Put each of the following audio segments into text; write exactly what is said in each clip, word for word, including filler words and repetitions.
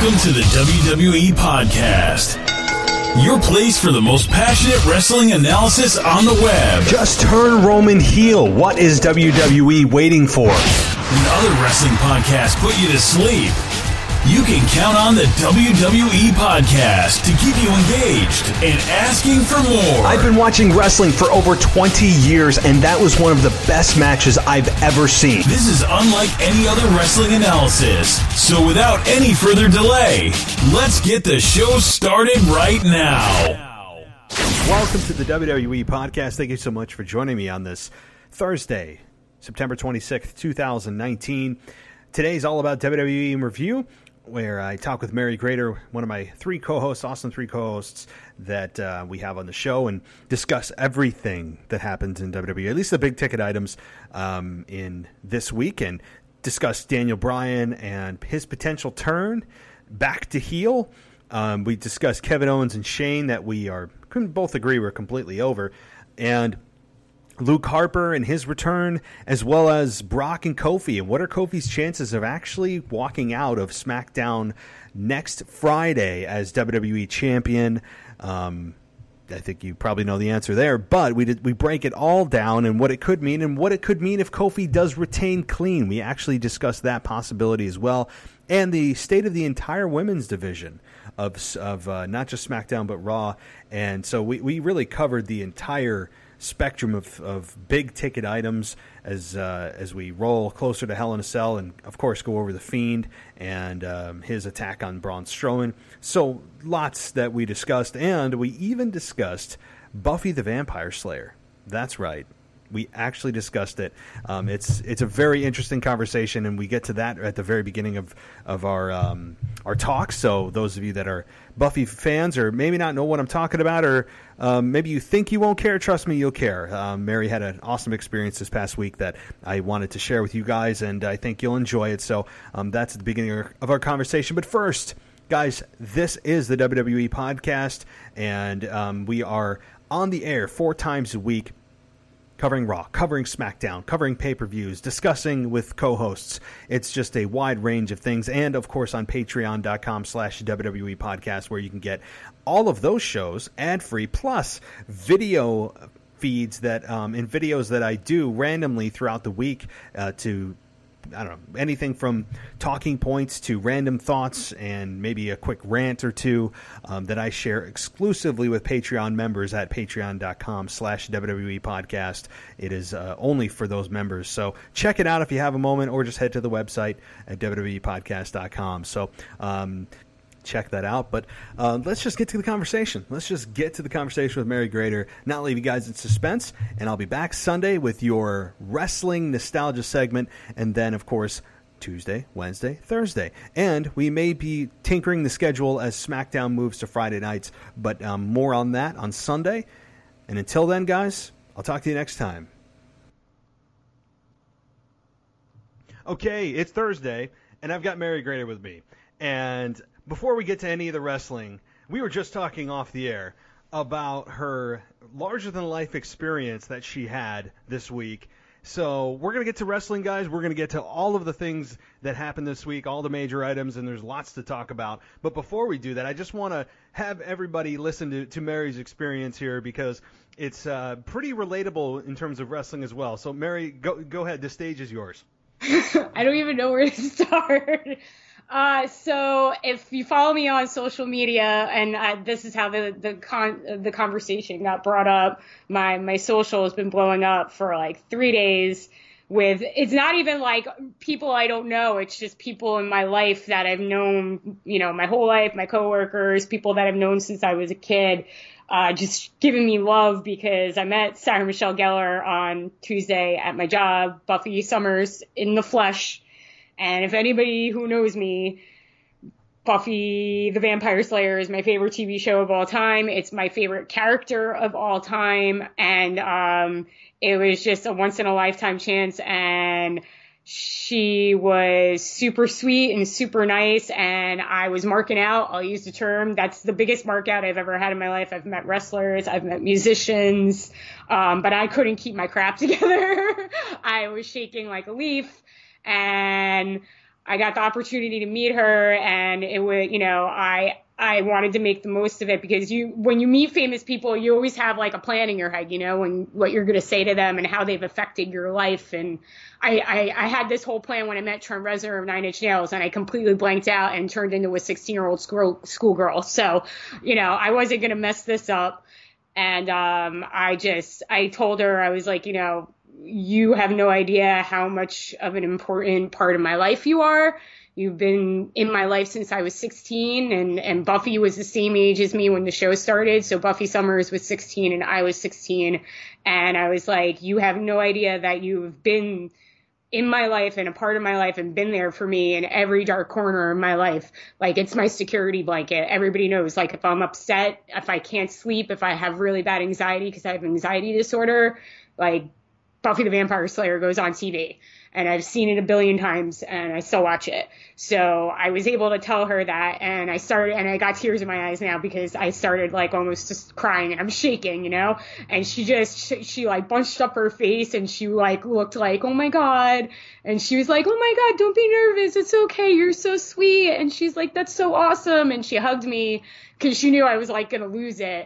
Welcome to the W W E Podcast, your place for the most passionate wrestling analysis on the web. Just turn Roman heel. What is W W E waiting for? When other wrestling podcasts put you to sleep, you can count on the W W E Podcast to keep you engaged and asking for more. I've been watching wrestling for over twenty years, and that was one of the best matches I've ever seen. This is unlike any other wrestling analysis. So without any further delay, let's get the show started right now. Welcome to the W W E Podcast. Thank you so much for joining me on this Thursday, September twenty-sixth, twenty nineteen. Today's all about W W E in review, where I talk with Mary Grader, one of my three co-hosts, awesome three co-hosts that uh, we have on the show, and discuss everything that happens in W W E, at least the big ticket items um, in this week, and discuss Daniel Bryan and his potential turn back to heel. Um, we discuss Kevin Owens and Shane that we are couldn't both agree we're completely over, and Luke Harper and his return, as well as Brock and Kofi. And what are Kofi's chances of actually walking out of SmackDown next Friday as W W E champion? Um, I think you probably know the answer there, but we did, we break it all down and what it could mean and what it could mean if Kofi does retain clean. We actually discuss that possibility as well, and the state of the entire women's division of of uh, not just SmackDown but Raw. And so we, we really covered the entire spectrum of, of big ticket items as uh, as we roll closer to Hell in a Cell, and of course go over the Fiend and um, his attack on Braun Strowman. So lots that we discussed, and we even discussed Buffy the Vampire Slayer. That's right. We actually discussed it. Um, it's it's a very interesting conversation, and we get to that at the very beginning of of our um, our talk. So those of you that are Buffy fans, or maybe not know what I'm talking about, or um, maybe you think you won't care, trust me, you'll care. Um, Mary had an awesome experience this past week that I wanted to share with you guys, and I think you'll enjoy it. So um, that's at the beginning of our conversation. But first, guys, this is the W W E Podcast, and um, we are on the air four times a week, covering Raw, covering SmackDown, covering pay-per-views, discussing with co-hosts. It's just a wide range of things. And, of course, on patreon.com slash WWE podcast, where you can get all of those shows ad-free, plus video feeds that um, and videos that I do randomly throughout the week uh, to I don't know, anything from talking points to random thoughts and maybe a quick rant or two um, that I share exclusively with Patreon members at patreon.com slash WWE podcast. It is uh, only for those members. So check it out if you have a moment, or just head to the website at W W E podcast dot com. So, um, check that out. But uh, let's just get to the conversation. Let's just get to the conversation with Mary Grader, not leave you guys in suspense. And I'll be back Sunday with your wrestling nostalgia segment. And then, of course, Tuesday, Wednesday, Thursday. And we may be tinkering the schedule as SmackDown moves to Friday nights. But um, more on that on Sunday. And until then, guys, I'll talk to you next time. Okay, it's Thursday, and I've got Mary Grader with me. And before we get to any of the wrestling, we were just talking off the air about her larger-than-life experience that she had this week. So we're going to get to wrestling, guys. We're going to get to all of the things that happened this week, all the major items, and there's lots to talk about. But before we do that, I just want to have everybody listen to, to Mary's experience here, because it's uh, pretty relatable in terms of wrestling as well. So, Mary, go, go ahead. The stage is yours. I don't even know where to start. Uh, so if you follow me on social media, and I, this is how the the con the conversation got brought up, my my social has been blowing up for like three days with, it's not even like people I don't know, it's just people in my life that I've known, you know, my whole life, my coworkers, people that I've known since I was a kid, uh, just giving me love because I met Sarah Michelle Gellar on Tuesday at my job, Buffy Summers in the flesh. And if anybody who knows me, Buffy the Vampire Slayer is my favorite T V show of all time. It's my favorite character of all time. And um, it was just a once-in-a-lifetime chance. And she was super sweet and super nice. And I was marking out. I'll use the term. That's the biggest mark out I've ever had in my life. I've met wrestlers. I've met musicians. Um, but I couldn't keep my crap together. I was shaking like a leaf. And I got the opportunity to meet her, and it was, you know, I I wanted to make the most of it, because you when you meet famous people, you always have like a plan in your head, you know, and what you're going to say to them and how they've affected your life. And I, I, I had this whole plan when I met Trent Reznor of Nine Inch Nails, and I completely blanked out and turned into a sixteen-year-old school schoolgirl. So, you know, I wasn't going to mess this up. And um, I just I told her, I was like, you know, you have no idea how much of an important part of my life you are. You've been in my life since I was sixteen, and, and Buffy was the same age as me when the show started. So Buffy Summers was sixteen and I was sixteen. And I was like, you have no idea that you've been in my life and a part of my life and been there for me in every dark corner of my life. Like, it's my security blanket. Everybody knows, like, if I'm upset, if I can't sleep, if I have really bad anxiety because I have anxiety disorder, like, Buffy the Vampire Slayer goes on T V, and I've seen it a billion times and I still watch it. So I was able to tell her that, and I started, and I got tears in my eyes now because I started like almost just crying, and I'm shaking, you know, and she just, she, she like bunched up her face, and she like looked like, oh my God. And she was like, oh my God, don't be nervous. It's okay. You're so sweet. And she's like, that's so awesome. And she hugged me because she knew I was like going to lose it.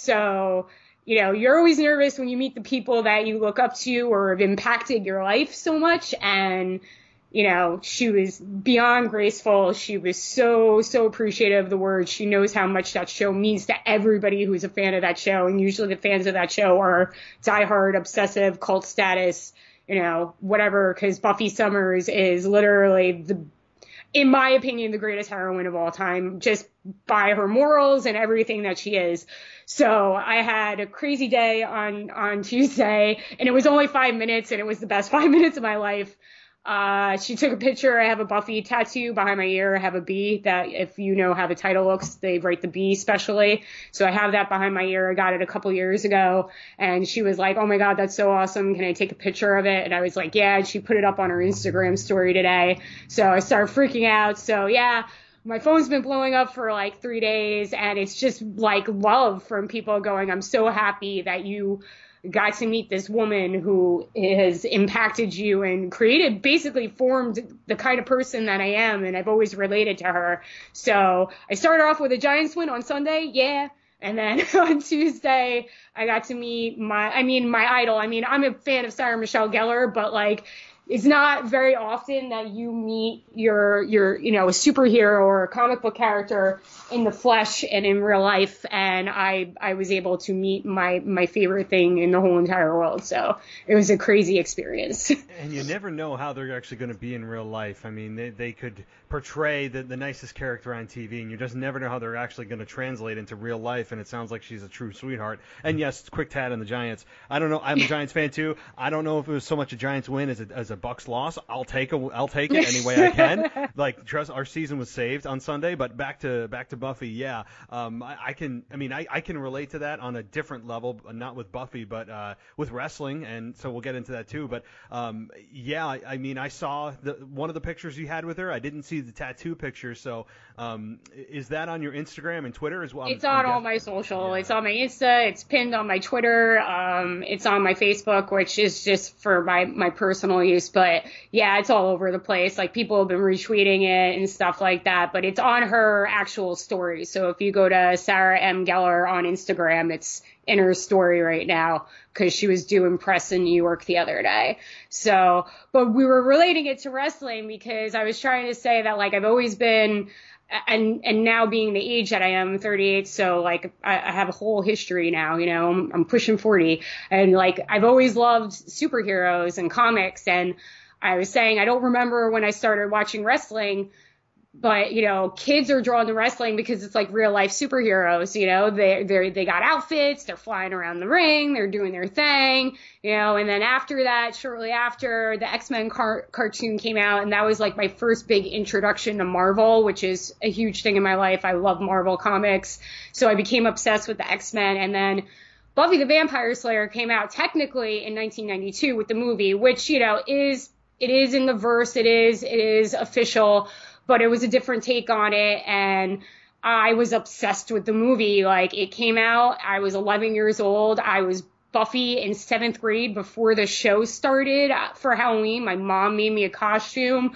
So, you know, you're always nervous when you meet the people that you look up to or have impacted your life so much. And, you know, she was beyond graceful. She was so, so appreciative of the words. She knows how much that show means to everybody who's a fan of that show. And usually the fans of that show are diehard, obsessive, cult status, you know, whatever, because Buffy Summers is literally the, in my opinion, the greatest heroine of all time, just by her morals and everything that she is. So I had a crazy day on, on Tuesday, and it was only five minutes, and it was the best five minutes of my life. Uh, she took a picture. I have a Buffy tattoo behind my ear. I have a bee that, if you know how the title looks, they write the bee specially. So I have that behind my ear. I got it a couple years ago, and she was like, oh my God, that's so awesome. Can I take a picture of it? And I was like, yeah. And she put it up on her Instagram story today. So I started freaking out. So yeah, my phone's been blowing up for like three days, and it's just like love from people going, I'm so happy that you got to meet this woman who has impacted you and created, basically formed the kind of person that I am. And I've always related to her. So I started off with a Giants win on Sunday. Yeah. And then on Tuesday, I got to meet my, I mean, my idol. I mean, I'm a fan of Sarah Michelle Gellar, but like, it's not very often that you meet your, your, you know, a superhero or a comic book character in the flesh and in real life. And I, I was able to meet my, my favorite thing in the whole entire world. So it was a crazy experience. And you never know how they're actually going to be in real life. I mean, they, they could portray the, the nicest character on T V, and you just never know how they're actually going to translate into real life. And it sounds like she's a true sweetheart. And yes, quick tad on the Giants. I don't know. I'm a Giants fan too. I don't know if it was so much a Giants win as a, as a Bucks loss. I'll take a, I'll take it any way I can. Like, trust, our season was saved on Sunday. But back to back to Buffy. Yeah, um, I, I can. I mean, I, I can relate to that on a different level, not with Buffy, but uh, with wrestling. And so we'll get into that too. But um, yeah, I, I mean, I saw the, one of the pictures you had with her. I didn't see the tattoo picture. So um, is that on your Instagram and Twitter as well? It's I'm, on I'm all my social. Yeah. It's on my Insta. It's pinned on my Twitter. Um, it's on my Facebook, which is just for my, my personal use. But yeah, it's all over the place. Like, people have been retweeting it and stuff like that. But it's on her actual story. So if you go to Sarah M. Gellar on Instagram, it's in her story right now, because she was doing press in New York the other day. So, but we were relating it to wrestling, because I was trying to say that, like, I've always been, and and now being the age that I am, thirty-eight, so like I, I have a whole history now, you know, I'm, I'm pushing forty, and like I've always loved superheroes and comics. And I was saying, I don't remember when I started watching wrestling, but, you know, kids are drawn to wrestling because it's like real life superheroes, you know, they they they got outfits, they're flying around the ring, they're doing their thing, you know. And then after that, shortly after, the X-Men car- cartoon came out, and that was like my first big introduction to Marvel, which is a huge thing in my life. I love Marvel comics. So I became obsessed with the X-Men. And then Buffy the Vampire Slayer came out technically in nineteen ninety-two with the movie, which, you know, is, it is in the verse, it is, it is official, but it was a different take on it. And I was obsessed with the movie. Like, it came out, I was eleven years old. I was Buffy in seventh grade before the show started for Halloween. My mom made me a costume.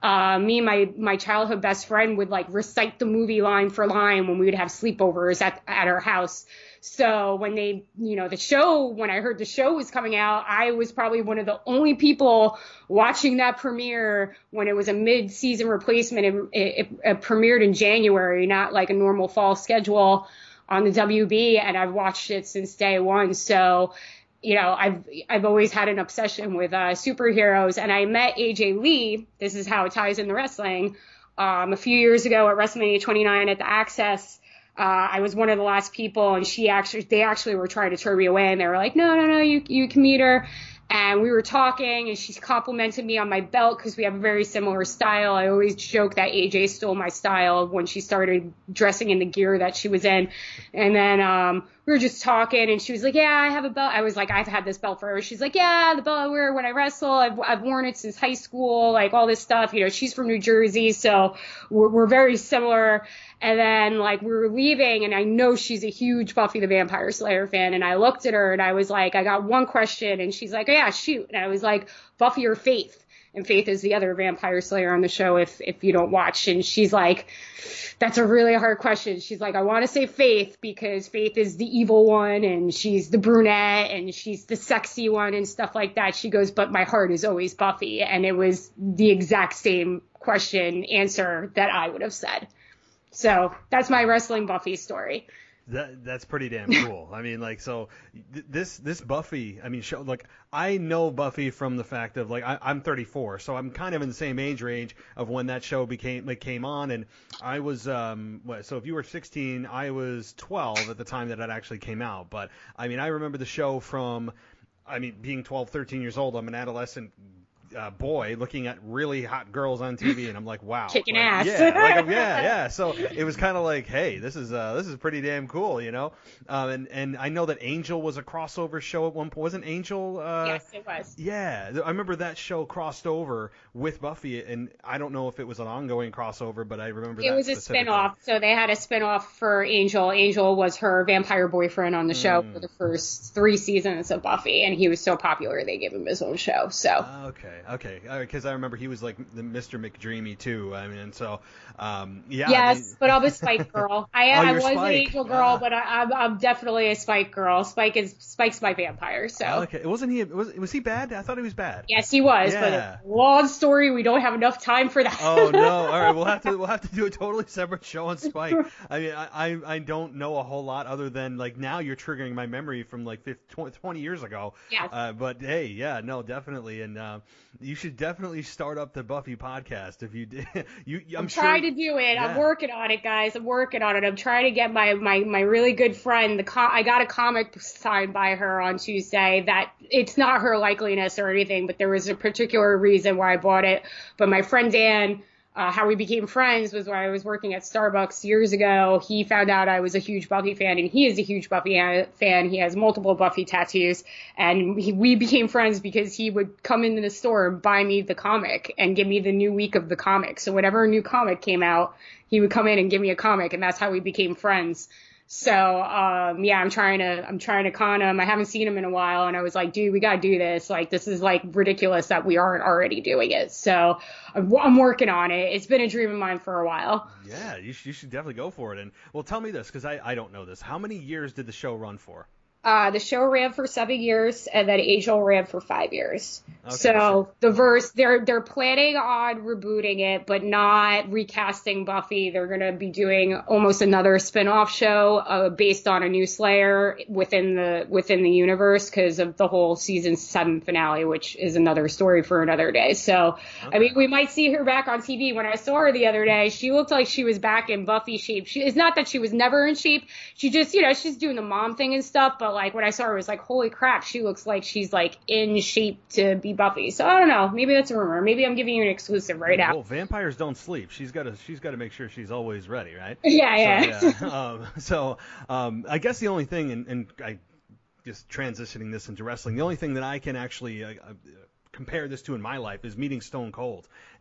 Uh, me and my, my childhood best friend would like recite the movie line for line when we would have sleepovers at, at our house. So when they, you know, the show, when I heard the show was coming out, I was probably one of the only people watching that premiere when it was a mid-season replacement. It, it, it premiered in January, not like a normal fall schedule on the W B, and I've watched it since day one. So, you know, I've I've always had an obsession with uh, superheroes, and I met A J Lee. This is how it ties into wrestling. Um, a few years ago at WrestleMania twenty-nine at the Access. Uh, I was one of the last people, and she actually, they actually were trying to turn me away, and they were like, no, no, no, you, you can meet her. And we were talking, and she complimented me on my belt because we have a very similar style. I always joke that A J stole my style when she started dressing in the gear that she was in. And then, um, we were just talking, and she was like, yeah, I have a belt. I was like, I've had this belt forever. She's like, yeah, the belt I wear when I wrestle. I've, I've worn it since high school, like all this stuff. You know, she's from New Jersey, so we're, we're very similar. And then, like, we were leaving, and I know she's a huge Buffy the Vampire Slayer fan, and I looked at her, and I was like, I got one question, and she's like, oh, yeah, shoot. And I was like, Buffy or Faith? And Faith is the other Vampire Slayer on the show if if you don't watch. And she's like, that's a really hard question. She's like, I want to say Faith because Faith is the evil one, and she's the brunette, and she's the sexy one and stuff like that. She goes, but my heart is always Buffy. And it was the exact same question answer that I would have said. So that's my wrestling Buffy story. That that's pretty damn cool. I mean, like, so th- this this Buffy, I mean, show, like, I know Buffy from the fact of, like, I, I'm thirty-four, so I'm kind of in the same age range of when that show became like came on, and I was um what, so if you were sixteen, I was twelve at the time that it actually came out. But I mean, I remember the show from, I mean, being twelve, thirteen years old. I'm an adolescent Uh, boy looking at really hot girls on T V, and I'm like, wow, kicking like, ass. Yeah, like, yeah, yeah. So it was kind of like, hey, this is uh, this is pretty damn cool, you know. Um, and and I know that Angel was a crossover show at one point. Wasn't Angel? Uh, yes, it was. Yeah, I remember that show crossed over with Buffy, and I don't know if it was an ongoing crossover, but I remember it that was a spin-off. So they had a spin-off for Angel. Angel was her vampire boyfriend on the show Mm. for the first three seasons of Buffy, and he was so popular they gave him his own show. So okay, okay, because I remember he was like the Mister McDreamy too. I mean, so um, yeah. Yes, I mean, but I'm a Spike girl. I, Oh, I you're was an Spike. Angel girl, Ah. but I, I'm, I'm definitely a Spike girl. Spike is Spike's my vampire. So okay, wasn't he? Was was he bad? I thought he was bad. yes, he was. Yeah. But long story, we don't have enough time for that. Oh no! All right, we'll have to we'll have to do a totally separate show on Spike. I mean, I I, I don't know a whole lot other than, like, now you're triggering my memory from like fifty, twenty years ago. Yes. Uh, but hey, yeah, no, definitely, and uh, you should definitely start up the Buffy podcast if you did. you, I'm, I'm sure, trying to do it. Yeah. I'm working on it, guys. I'm working on it. I'm trying to get my my my really good friend. The com- I got a comic signed by her on Tuesday. That it's not her likeliness or anything, but there was a particular reason why I bought it. But my friend Dan, uh, how we became friends was when I was working at Starbucks years ago. He found out I was a huge Buffy fan, and he is a huge Buffy fan. He has multiple Buffy tattoos, and he, we became friends because he would come into the store and buy me the comic and give me the new week of the comic. So whenever a new comic came out, he would come in and give me a comic, and that's how we became friends. So, um, yeah, I'm trying to, I'm trying to con him. I haven't seen him in a while, and I was like, dude, we gotta do this. Like, this is like ridiculous that we aren't already doing it. So I'm, I'm working on it. It's been a dream of mine for a while. Yeah, you should, you should definitely go for it. And well, tell me this, because I I don't know this. How many years did the show run for? Uh, the show ran for seven years, and then Angel ran for five years. Okay, so so- the verse, they're they're planning on rebooting it, but not recasting Buffy. They're gonna be doing almost another spin-off show uh, based on a new Slayer within the within the universe because of the whole season seven finale, which is another story for another day. So Okay. I mean, we might see her back on T V. When I saw her the other day, she looked like she was back in Buffy shape. She, it's not that she was never in shape. She just, you know, she's doing the mom thing and stuff, but like when I saw her, it was like, holy crap, she looks like she's like in shape to be Buffy. So I don't know. Maybe that's a rumor. Maybe I'm giving you an exclusive right now. Well, vampires don't sleep. She's got to she's got to make sure she's always ready, right? Yeah, yeah. So, yeah. um, so um, I guess the only thing, and, and I just transitioning this into wrestling, the only thing that I can actually uh, uh, compare this to in my life is meeting Stone Cold.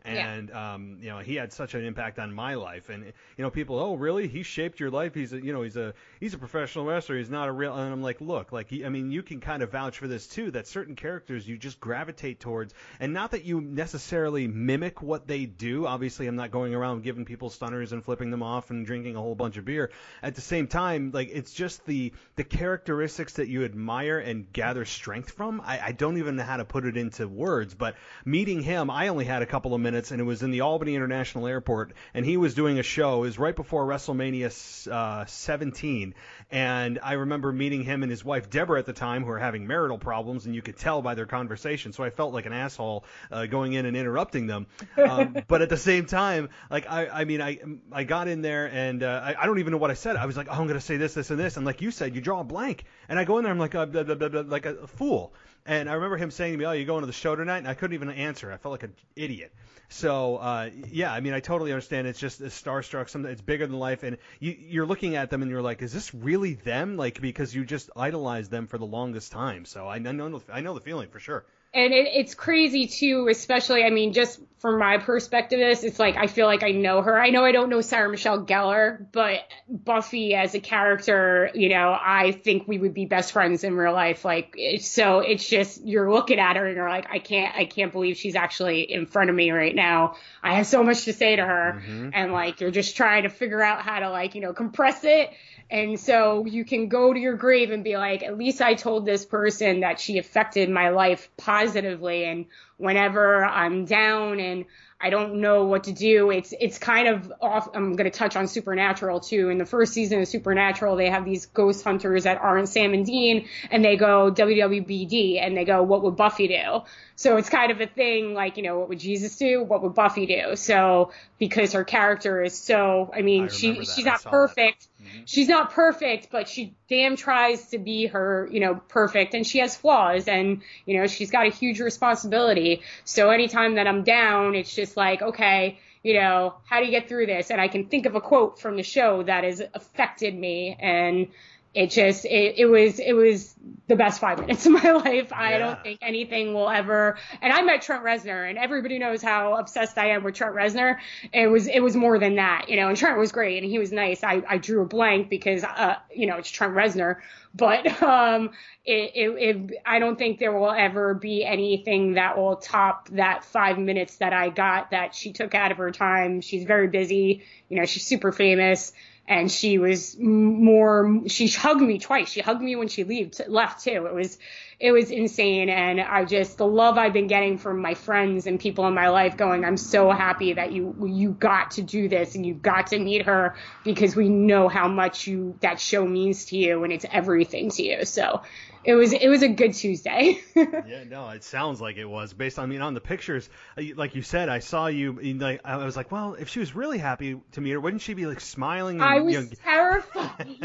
And, yeah. um, you know, he had such an impact on my life. And, you know, people, oh, really? He shaped your life? He's a, you know, he's a, he's a professional wrestler. He's not a real, and I'm like, look, like, he, I mean, you can kind of vouch for this too, that certain characters you just gravitate towards, and not that you necessarily mimic what they do. Obviously, I'm not going around giving people stunners and flipping them off and drinking a whole bunch of beer. At the same time, like, it's just the, the characteristics that you admire and gather strength from. I, I don't even know how to put it into words, but meeting him, I only had a couple of minutes, and it was in the Albany International Airport, and he was doing a show. It was right before WrestleMania uh, seventeen, and I remember meeting him and his wife Deborah at the time, who were having marital problems, and you could tell by their conversation. So I felt like an asshole uh, going in and interrupting them. Um, but at the same time, like I, I mean, I, I got in there, and uh, I, I don't even know what I said. I was like, oh, I'm going to say this, this, and this, and like you said, you draw a blank, and I go in there, I'm like, uh, blah, blah, blah, blah, like a fool. And I remember him saying to me, oh, you going to the show tonight? And I couldn't even answer. I felt like an idiot. So, uh, yeah, I mean, I totally understand. It's just it's starstruck. Something it's bigger than life. And you, you're looking at them and you're like, is this really them? Like, because you just idolized them for the longest time. So I know, I know the feeling for sure. And it, it's crazy, too, especially, I mean, just from my perspective, this, it's like I feel like I know her. I know I don't know Sarah Michelle Gellar, but Buffy as a character, you know, I think we would be best friends in real life. Like, it's, so it's just you're looking at her and you're like, I can't I can't believe she's actually in front of me right now. I have so much to say to her. Mm-hmm. And, like, you're just trying to figure out how to, like, you know, compress it. And so you can go to your grave and be like, at least I told this person that she affected my life positively. And whenever I'm down and I don't know what to do, it's it's kind of off. I'm going to touch on Supernatural, too. In the first season of Supernatural, they have these ghost hunters that aren't Sam and Dean, and they go W W B D, and they go, what would Buffy do? So it's kind of a thing like, you know, what would Jesus do? What would Buffy do? So because her character is so, I mean, I she that. she's not perfect. Mm-hmm. She's not perfect, but she damn tries to be her, you know, perfect. And she has flaws, and, you know, she's got a huge responsibility. So anytime that I'm down, it's just like, okay, you know, how do you get through this? And I can think of a quote from the show that has affected me, and it just, it, it was, it was the best five minutes of my life. Yeah. I don't think anything will ever, and I met Trent Reznor, and everybody knows how obsessed I am with Trent Reznor. It was, it was more than that, you know, and Trent was great and he was nice. I, I drew a blank because, uh, you know, it's Trent Reznor, but, um, it, it, it, I don't think there will ever be anything that will top that five minutes that I got that she took out of her time. She's very busy, you know, she's super famous. And she was more, she hugged me twice. She hugged me when she leave, left too. It was, it was insane. And I just, the love I've been getting from my friends and people in my life going, I'm so happy that you, you got to do this and you got to meet her, because we know how much you, that show means to you and it's everything to you. So it was, it was a good Tuesday. Yeah, no, it sounds like it was based on, I mean, on the pictures, like you said, I saw you, like, I was like, well, if she was really happy to meet her, wouldn't she be like smiling? And, I was you know, terrified.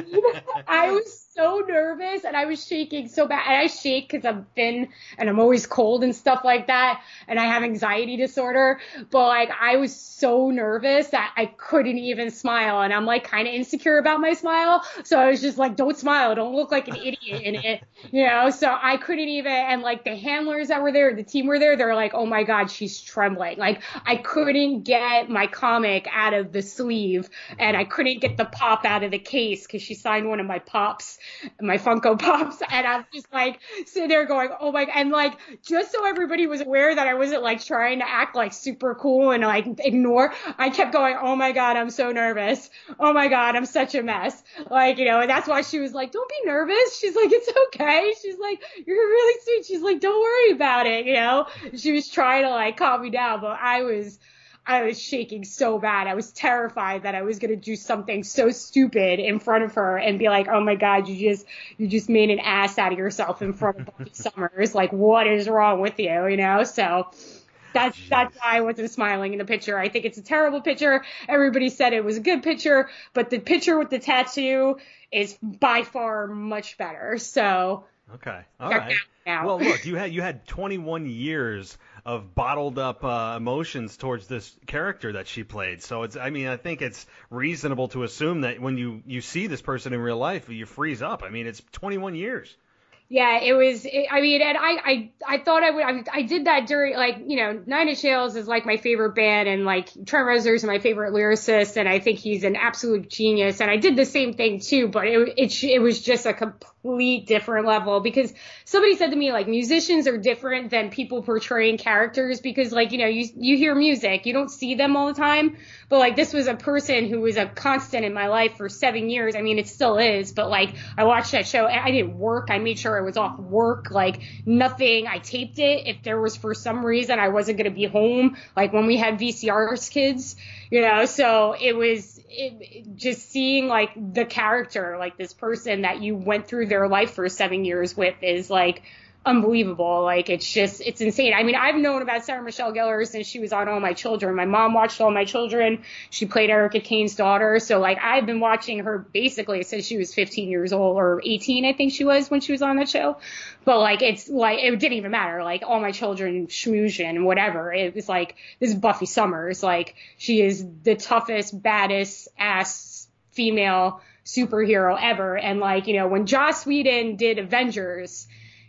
I was so nervous and I was shaking so bad. And I shake because I'm thin and I'm always cold and stuff like that. And I have anxiety disorder. But like, I was so nervous that I couldn't even smile. And I'm like kind of insecure about my smile. So I was just like, don't smile. Don't look like an idiot in it. You know, so I couldn't even, and like the handlers that were there, the team were there, they're like, oh my God, she's trembling. Like I couldn't get my comic out of the sleeve and I couldn't get the pop out of the case because she signed one of my pops, my Funko Pops. And I was just like sitting there going, oh my God. And like, just so everybody was aware that I wasn't like trying to act like super cool and like ignore, I kept going, oh my God, I'm so nervous. Oh my God, I'm such a mess. Like, you know, and that's why she was like, don't be nervous. She's like, it's okay. She's like, you're really sweet. She's like, don't worry about it. You know, she was trying to like calm me down, but I was, I was shaking so bad. I was terrified that I was going to do something so stupid in front of her and be like, oh my God, you just, you just made an ass out of yourself in front of Buffy Summers. Like, what is wrong with you? You know, so that's, Jeez. that's why I wasn't smiling in the picture. I think it's a terrible picture. Everybody said it was a good picture, but the picture with the tattoo is by far much better. So okay, all right. Well, look, you had you had twenty-one years of bottled up uh, emotions towards this character that she played. So it's, I mean, I think it's reasonable to assume that when you you see this person in real life, you freeze up. I mean, it's twenty-one years. Yeah, it was, it, I mean, and I, I, I thought I would, I, I did that during, like, you know, Nine Inch Nails is like my favorite band, and like Trent Reznor is my favorite lyricist, and I think he's an absolute genius, and I did the same thing too, but it, it, it was just a complete different level, because somebody said to me, like, musicians are different than people portraying characters, because, like, you know, you, you hear music, you don't see them all the time, but like, this was a person who was a constant in my life for seven years. I mean, it still is, but like, I watched that show, I didn't work, I made sure I was off work, like nothing. I taped it if there was for some reason I wasn't going to be home, like when we had V C Rs, kids, you know, so it was it, it just seeing like the character, like this person that you went through their life for seven years with is like unbelievable. Like, it's just, it's insane. I mean, I've known about Sarah Michelle Gellar since she was on All My Children. My mom watched All My Children. She played Erica Kane's daughter. So like, I've been watching her basically since she was fifteen years old, or eighteen, I think she was, when she was on that show. But like, it's like, it didn't even matter. Like, All My Children, Schmoozian, whatever. It was like, this is Buffy Summers. Like, she is the toughest, baddest ass female superhero ever. And like, you know, when Joss Whedon did Avengers,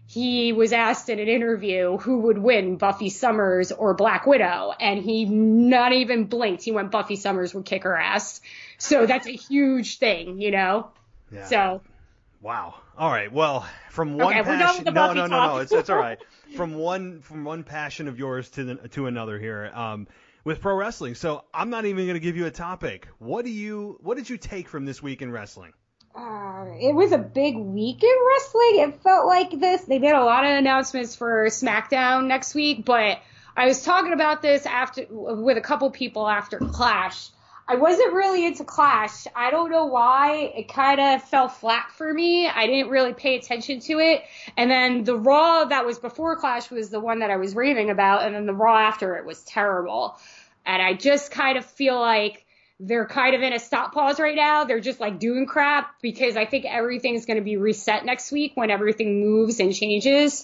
he was asked in an interview who would win, Buffy Summers or Black Widow, and he not even blinked. He went, Buffy Summers would kick her ass. So that's a huge thing, you know? Yeah. So. Wow. All right. Well, from one okay, passion, we're done with the no, Buffy no, no, talk. no, it's it's all right. From one from one passion of yours to the, to another here, um, with pro wrestling. So I'm not even going to give you a topic. What do you what did you take from this week in wrestling? Uh, it was a big week in wrestling. It felt like this. They made a lot of announcements for SmackDown next week, but I was talking about this after with a couple people after Clash. I wasn't really into Clash. I don't know why. It kind of fell flat for me. I didn't really pay attention to it. And then the Raw that was before Clash was the one that I was raving about, and then the Raw after it was terrible. And I just kind of feel like they're kind of in a stop pause right now. They're just like doing crap, because I think everything's going to be reset next week when everything moves and changes.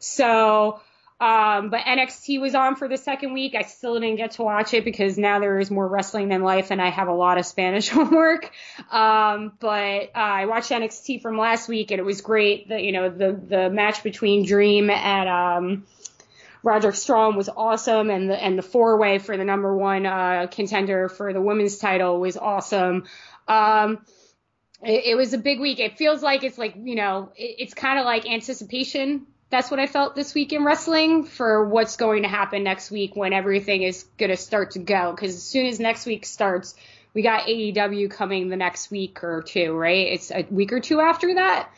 So, um, but N X T was on for the second week. I still didn't get to watch it because now there is more wrestling than life, and I have a lot of Spanish homework. Um, but uh, I watched N X T from last week, and it was great. The, you know, the, the match between Dream and, um, Roderick Strong was awesome, and the and the four-way for the number one uh, contender for the women's title was awesome. Um, it, it was a big week. It feels like it's like, you know, it, it's kind of like anticipation. That's what I felt this week in wrestling for what's going to happen next week when everything is going to start to go. Because as soon as next week starts, we got A E W coming the next week or two, right? It's a week or two after that.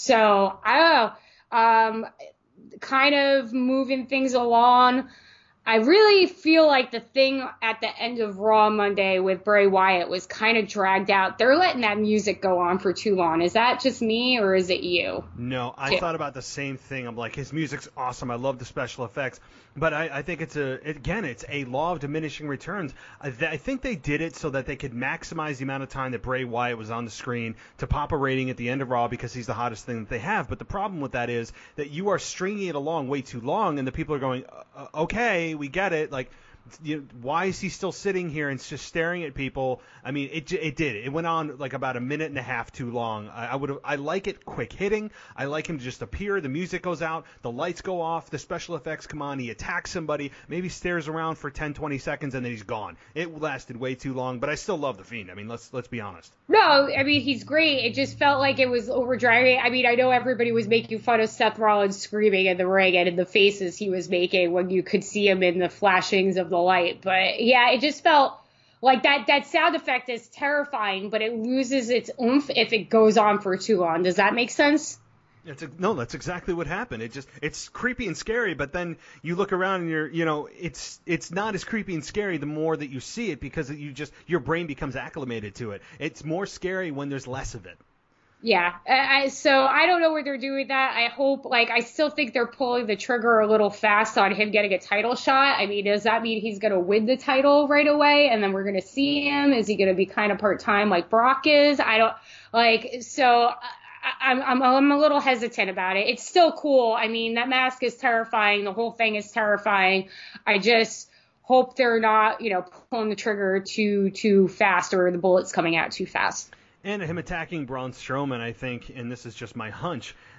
So I don't know. Um, kind of moving things along. I really feel like the thing at the end of Raw Monday with Bray Wyatt was kind of dragged out. They're letting that music go on for too long. Is that just me, or is it you? No, I too? thought about the same thing. I'm like, his music's awesome. I love the special effects. But I, I think it's a, again, it's a law of diminishing returns. I, th- I think they did it so that they could maximize the amount of time that Bray Wyatt was on the screen to pop a rating at the end of Raw because he's the hottest thing that they have. But the problem with that is that you are stringing it along way too long, and the people are going, uh, okay, we get it. Like, you know, why is he still sitting here and just staring at people? I mean, it it did. It went on like about a minute and a half too long. I, I would I like it quick hitting. I like him to just appear. The music goes out. The lights go off. The special effects come on. He attacks somebody. Maybe stares around for ten, twenty seconds and then he's gone. It lasted way too long, but I still love The Fiend. I mean, let's let's be honest. No, I mean, he's great. It just felt like it was overdragging. I mean, I know everybody was making fun of Seth Rollins screaming in the ring and in the faces he was making when you could see him in the flashings of the light. But yeah, it just felt like that, that sound effect is terrifying, but it loses its oomph if it goes on for too long. Does that make sense? It's a, no, that's exactly what happened. It just, it's creepy and scary, but then you look around and you're, you know, it's, it's not as creepy and scary the more that you see it because you just, your brain becomes acclimated to it. It's more scary when there's less of it. Yeah. I, so I don't know where they're doing that. I hope, like, I still think they're pulling the trigger a little fast on him getting a title shot. I mean, does that mean he's going to win the title right away and then we're going to see him? Is he going to be kind of part-time like Brock is? I don't, like, so I'm, I'm, I'm a little hesitant about it. It's still cool. I mean, that mask is terrifying. The whole thing is terrifying. I just hope they're not, you know, pulling the trigger too, too fast or the bullet's coming out too fast. And him attacking Braun Strowman, I think, and this is just my hunch,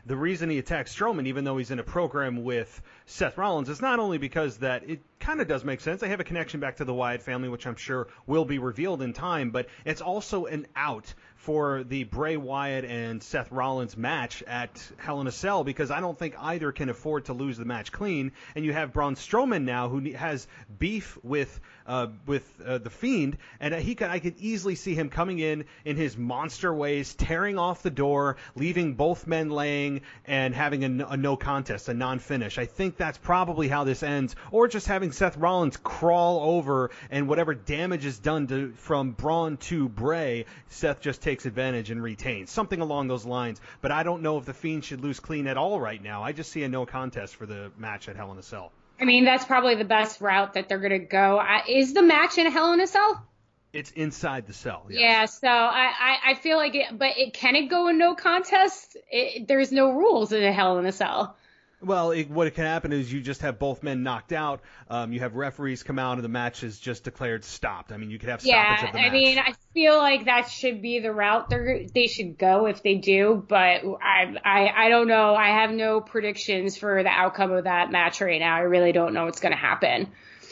the reason he attacked Strowman, even though he's in a program with Seth Rollins, is not only because that it kind of does make sense. They have a connection back to the Wyatt family, which I'm sure will be revealed in time, but it's also an out for the Bray Wyatt and Seth Rollins match at Hell in a Cell, because I don't think either can afford to lose the match clean. And you have Braun Strowman now, who has beef with uh, with uh, the Fiend, and he could I could easily see him coming in in his monster ways, tearing off the door, leaving both men laying, and having a, a no contest, a non-finish. I think that's probably how this ends, or just having Seth Rollins crawl over, and whatever damage is done to, from Braun to Bray, Seth just takes advantage and retains. Something along those lines. But I don't know if the Fiend should lose clean at all right now. I just see a no contest for the match at Hell in a Cell. I mean, that's probably the best route that they're going to go. I, is the match in Hell in a Cell? It's inside the cell. Yes. Yeah, so I, I, I feel like it, but it, can it go in no contest? It, there's no rules in a Hell in a Cell. Well, it, what can happen is you just have both men knocked out. Um, you have referees come out, and the match is just declared stopped. I mean, you could have stoppage yeah, of the match. I mean, I feel like that should be the route they they should go if they do. But I, I I don't know. I have no predictions for the outcome of that match right now. I really don't know what's going to happen.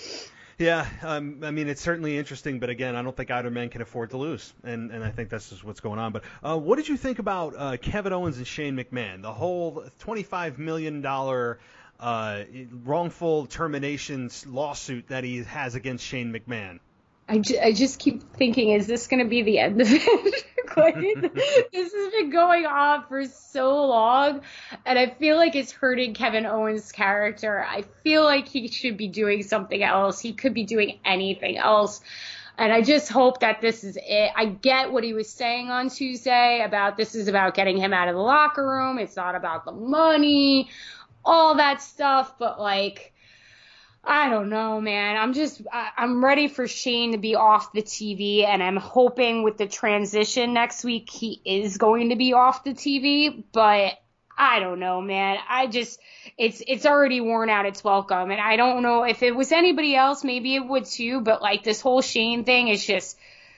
Yeah, um, I mean, it's certainly interesting, but again, I don't think either man can afford to lose, and, and I think that's just what's going on. But uh, what did you think about uh, Kevin Owens and Shane McMahon, the whole twenty-five million dollars uh, wrongful termination lawsuit that he has against Shane McMahon? I, ju- I just keep thinking, is this going to be the end of it? Like, this has been going on for so long, and I feel like it's hurting Kevin Owens' character. I feel like he should be doing something else. He could be doing anything else. And I just hope that this is it. I get what he was saying on Tuesday about this is about getting him out of the locker room. It's not about the money, all that stuff, but like, I don't know, man. I'm just, I, I'm ready for Shane to be off the T V, and I'm hoping with the transition next week he is going to be off the T V, but I don't know, man. I just, it's, it's already worn out its welcome, and I don't know if it was anybody else, maybe it would too, but like this whole Shane thing is just,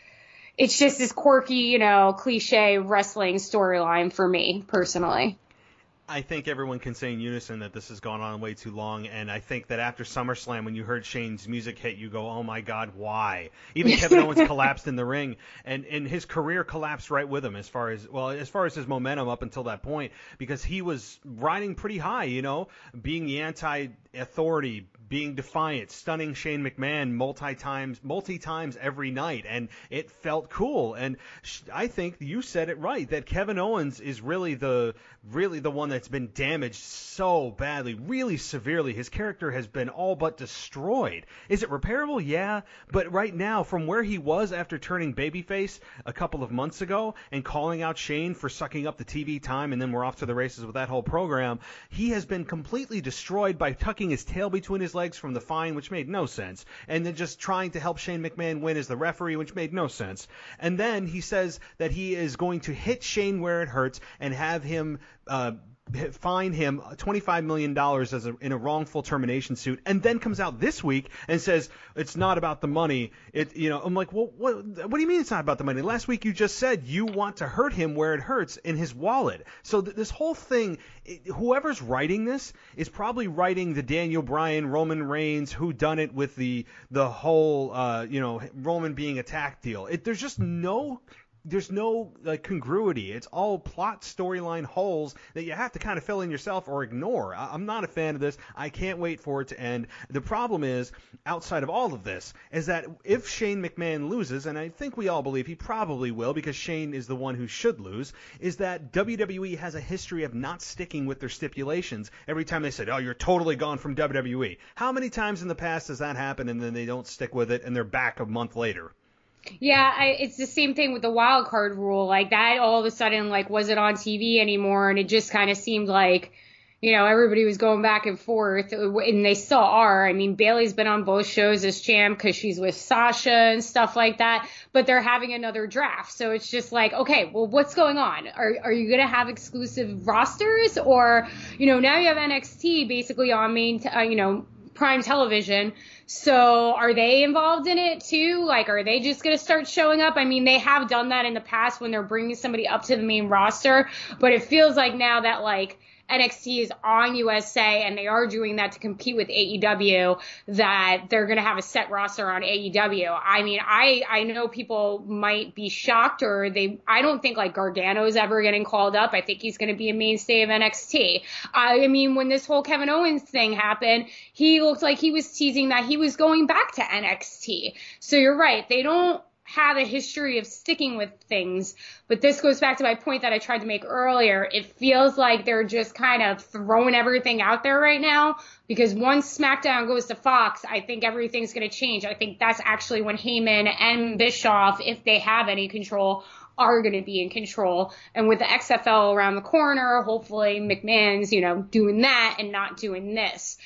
it's just this quirky, you know, cliche wrestling storyline for me, personally. I think everyone can say in unison that this has gone on way too long, and I think that after SummerSlam, when you heard Shane's music hit, you go, oh my God, why? Even Kevin Owens collapsed in the ring, and, and his career collapsed right with him as far as, well, as far as his momentum up until that point, because he was riding pretty high, you know, being the anti-authority, being defiant, stunning Shane McMahon multi times, multi times every night, and it felt cool. And I think you said it right, that Kevin Owens is really the really the one that's been damaged so badly, really severely. His character has been all but destroyed. Is it repairable? Yeah, but right now, from where he was after turning babyface a couple of months ago and calling out Shane for sucking up the T V time, and then we're off to the races with that whole program, he has been completely destroyed by tucking his tail between his legs from the fine, which made no sense, and then just trying to help Shane McMahon win as the referee, which made no sense. And then he says that he is going to hit Shane where it hurts and have him uh, fine him twenty-five million dollars as a, in a wrongful termination suit, and then comes out this week and says it's not about the money. It, you know, I'm like, well, what, what do you mean it's not about the money? Last week you just said you want to hurt him where it hurts, in his wallet. So th- this whole thing, it, whoever's writing this is probably writing the Daniel Bryan, Roman Reigns, who done it with the the whole, uh, you know, Roman being attacked deal. It, there's just no. There's no like congruity. It's all plot storyline holes that you have to kind of fill in yourself or ignore. I- I'm not a fan of this. I can't wait for it to end. The problem is, outside of all of this, is that if Shane McMahon loses, and I think we all believe he probably will because Shane is the one who should lose, is that W W E has a history of not sticking with their stipulations every time they said, oh, you're totally gone from W W E. How many times in the past has that happened and then they don't stick with it and they're back a month later? Yeah, I, it's the same thing with the wild card rule. Like that all of a sudden, like, wasn't on T V anymore, and it just kind of seemed like, you know, everybody was going back and forth, and they still are. I mean, Bayley's been on both shows as champ because she's with Sasha and stuff like that, but they're having another draft. So it's just like, okay, well, what's going on? Are are you going to have exclusive rosters? Or, you know, now you have N X T basically on main, t- uh, you know, prime television. So are they involved in it too? Like, are they just going to start showing up? I mean, they have done that in the past when they're bringing somebody up to the main roster, but it feels like now that like N X T is on U S A and they are doing that to compete with A E W, that they're going to have a set roster on A E W. I mean, I, I know people might be shocked, or they, I don't think like Gargano's ever getting called up. I think he's going to be a mainstay of N X T. I, I mean, when this whole Kevin Owens thing happened, he looked like he was teasing that he was going back to N X T. So you're right. They don't have a history of sticking with things, but this goes back to my point that I tried to make earlier. It feels like they're just kind of throwing everything out there right now, because once SmackDown goes to Fox, I think everything's going to change. I think that's actually when Heyman and Bischoff, if they have any control, are going to be in control. And with the X F L around the corner, hopefully McMahon's, you know, doing that and not doing this.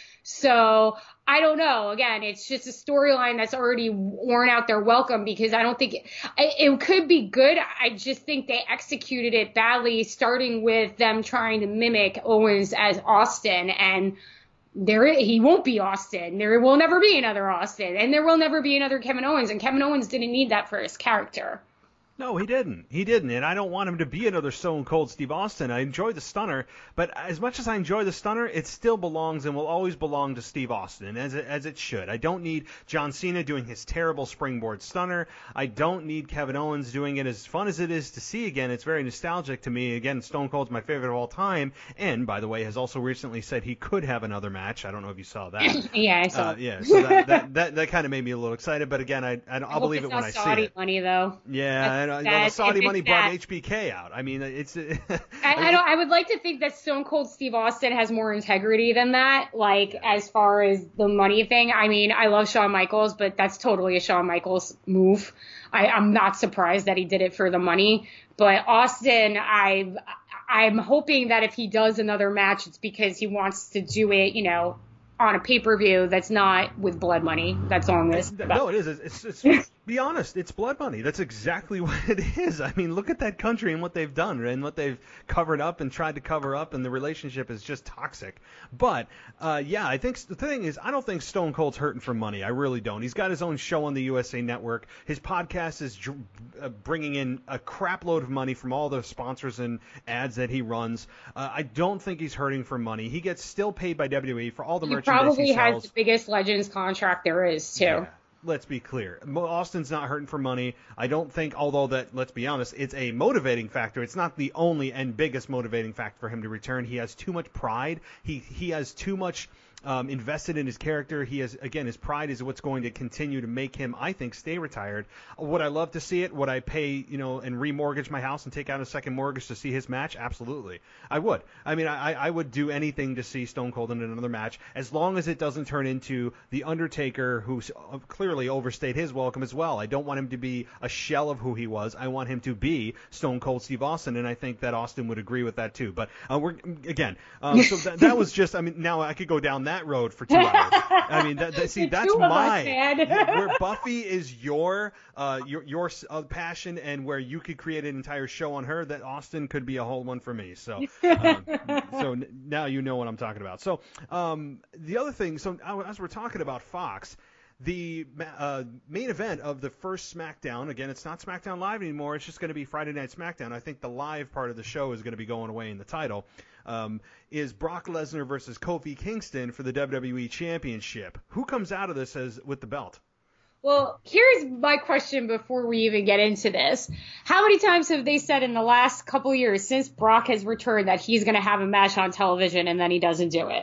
So I don't know. Again, it's just a storyline that's already worn out their welcome, because I don't think it, it could be good. I just think they executed it badly, starting with them trying to mimic Owens as Austin, and there he won't be Austin. There will never be another Austin, and there will never be another Kevin Owens, and Kevin Owens didn't need that for his character. No, he didn't. He didn't, and I don't want him to be another Stone Cold Steve Austin. I enjoy the Stunner, but as much as I enjoy the Stunner, it still belongs and will always belong to Steve Austin, as it, as it should. I don't need John Cena doing his terrible springboard Stunner. I don't need Kevin Owens doing it. As fun as it is to see again, it's very nostalgic to me. Again, Stone Cold's my favorite of all time, and, by the way, has also recently said he could have another match. I don't know if you saw that. Yeah, I saw. Uh, yeah, so that that, that, that kind of made me a little excited, but again, I, I, I'll I believe it when I Saudi see it. money, though. Yeah, I know. Well, the Saudi money brought H B K out. I mean, it's. I, I, don't, I would like to think that Stone Cold Steve Austin has more integrity than that. Like, yeah. As far as the money thing, I mean, I love Shawn Michaels, but that's totally a Shawn Michaels move. I, I'm not surprised that he did it for the money. But Austin, I, I'm hoping that if he does another match, it's because he wants to do it, you know, on a pay-per-view that's not with blood money. That's on this. No, it is. It's, it's, it's be honest, it's blood money. That's exactly what it is. I mean, look at that country and what they've done and what they've covered up and tried to cover up, and the relationship is just toxic. But, uh, yeah, I think the thing is, I don't think Stone Cold's hurting for money. I really don't. He's got his own show on the U S A Network. His podcast is dr- uh, bringing in a crap load of money from all the sponsors and ads that he runs. Uh, I don't think he's hurting for money. He gets still paid by W W E for all the he merchandise probably he sells. has the biggest Legends contract there is, too. Yeah. Let's be clear. Austin's not hurting for money. I don't think, although that, let's be honest, it's a motivating factor. It's not the only and biggest motivating factor for him to return. He has too much pride. He he has too much um, invested in his character. He has, again, his pride is what's going to continue to make him, I think, stay retired. Would I love to see it? Would I pay, you know, and remortgage my house and take out a second mortgage to see his match? Absolutely. I would. I mean, I, I would do anything to see Stone Cold in another match, as long as it doesn't turn into The Undertaker, who's clearly overstayed his welcome as well. I don't want him to be a shell of who he was. I want him to be Stone Cold Steve Austin, and I think that Austin would agree with that too. But uh, we're again, um, so that, that was just. I mean, now I could go down that road for two hours. I mean, that, that, see, that's my. Where Buffy is your uh, your your uh, passion, and where you could create an entire show on her, that Austin could be a whole one for me. So, um, so now you know what I'm talking about. So, um, the other thing, so as we're talking about Fox. The uh, main event of the first SmackDown, again, it's not SmackDown Live anymore. It's just going to be Friday Night SmackDown. I think the live part of the show is going to be going away in the title, um, is Brock Lesnar versus Kofi Kingston for the W W E Championship. Who comes out of this as with the belt? Well, here's my question before we even get into this. How many times have they said in the last couple years since Brock has returned that he's going to have a match on television and then he doesn't do it?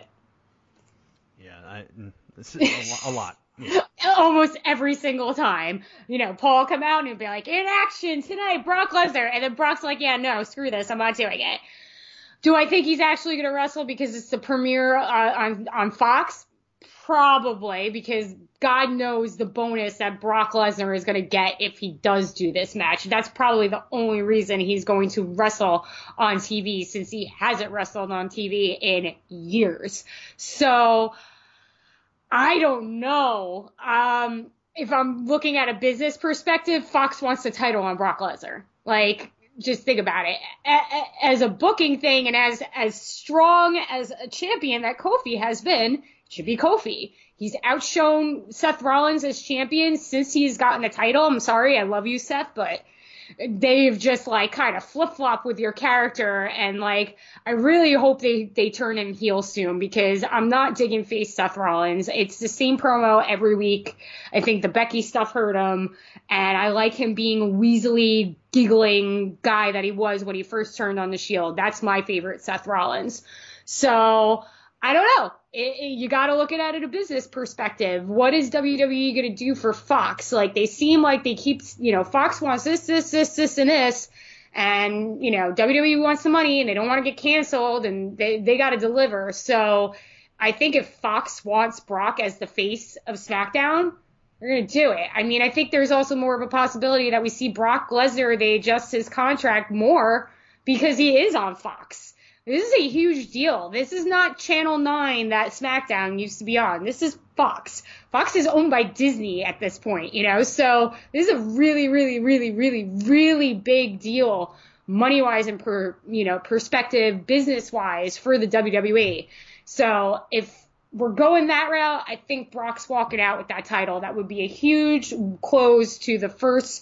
Yeah, I, it's a, a lot. Yeah. Almost every single time, you know, Paul come out and be like, in action tonight, Brock Lesnar. And then Brock's like, yeah, no, screw this. I'm not doing it. Do I think he's actually going to wrestle because it's the premiere uh, on, on Fox? Probably, because God knows the bonus that Brock Lesnar is going to get if he does do this match. That's probably the only reason he's going to wrestle on T V, since he hasn't wrestled on T V in years. So I don't know. Um, if I'm looking at a business perspective, Fox wants the title on Brock Lesnar. Like, just think about it. As a booking thing and as, as strong as a champion that Kofi has been, should be Kofi. He's outshone Seth Rollins as champion since he's gotten the title. I'm sorry, I love you, Seth, but they've just like kind of flip-flop with your character, and like I really hope they they turn him heel soon, because I'm not digging face Seth Rollins. It's the same promo every week. I think the Becky stuff hurt him, and I like him being a weaselly, giggling guy that he was when he first turned on the Shield. That's my favorite Seth Rollins. So I don't know. It, it, you got to look at it at a business perspective. What is W W E going to do for Fox? Like, they seem like they keep, you know, Fox wants this, this, this, this, and this. And, you know, W W E wants the money and they don't want to get canceled, and they, they got to deliver. So I think if Fox wants Brock as the face of SmackDown, they're going to do it. I mean, I think there's also more of a possibility that we see Brock Lesnar, they adjust his contract more because he is on Fox. This is a huge deal. This is not Channel nine that SmackDown used to be on. This is Fox. Fox is owned by Disney at this point, you know? So this is a really, really, really, really, really big deal, money-wise and per, you know, perspective, business-wise for the W W E. So if we're going that route, I think Brock's walking out with that title. That would be a huge close to the first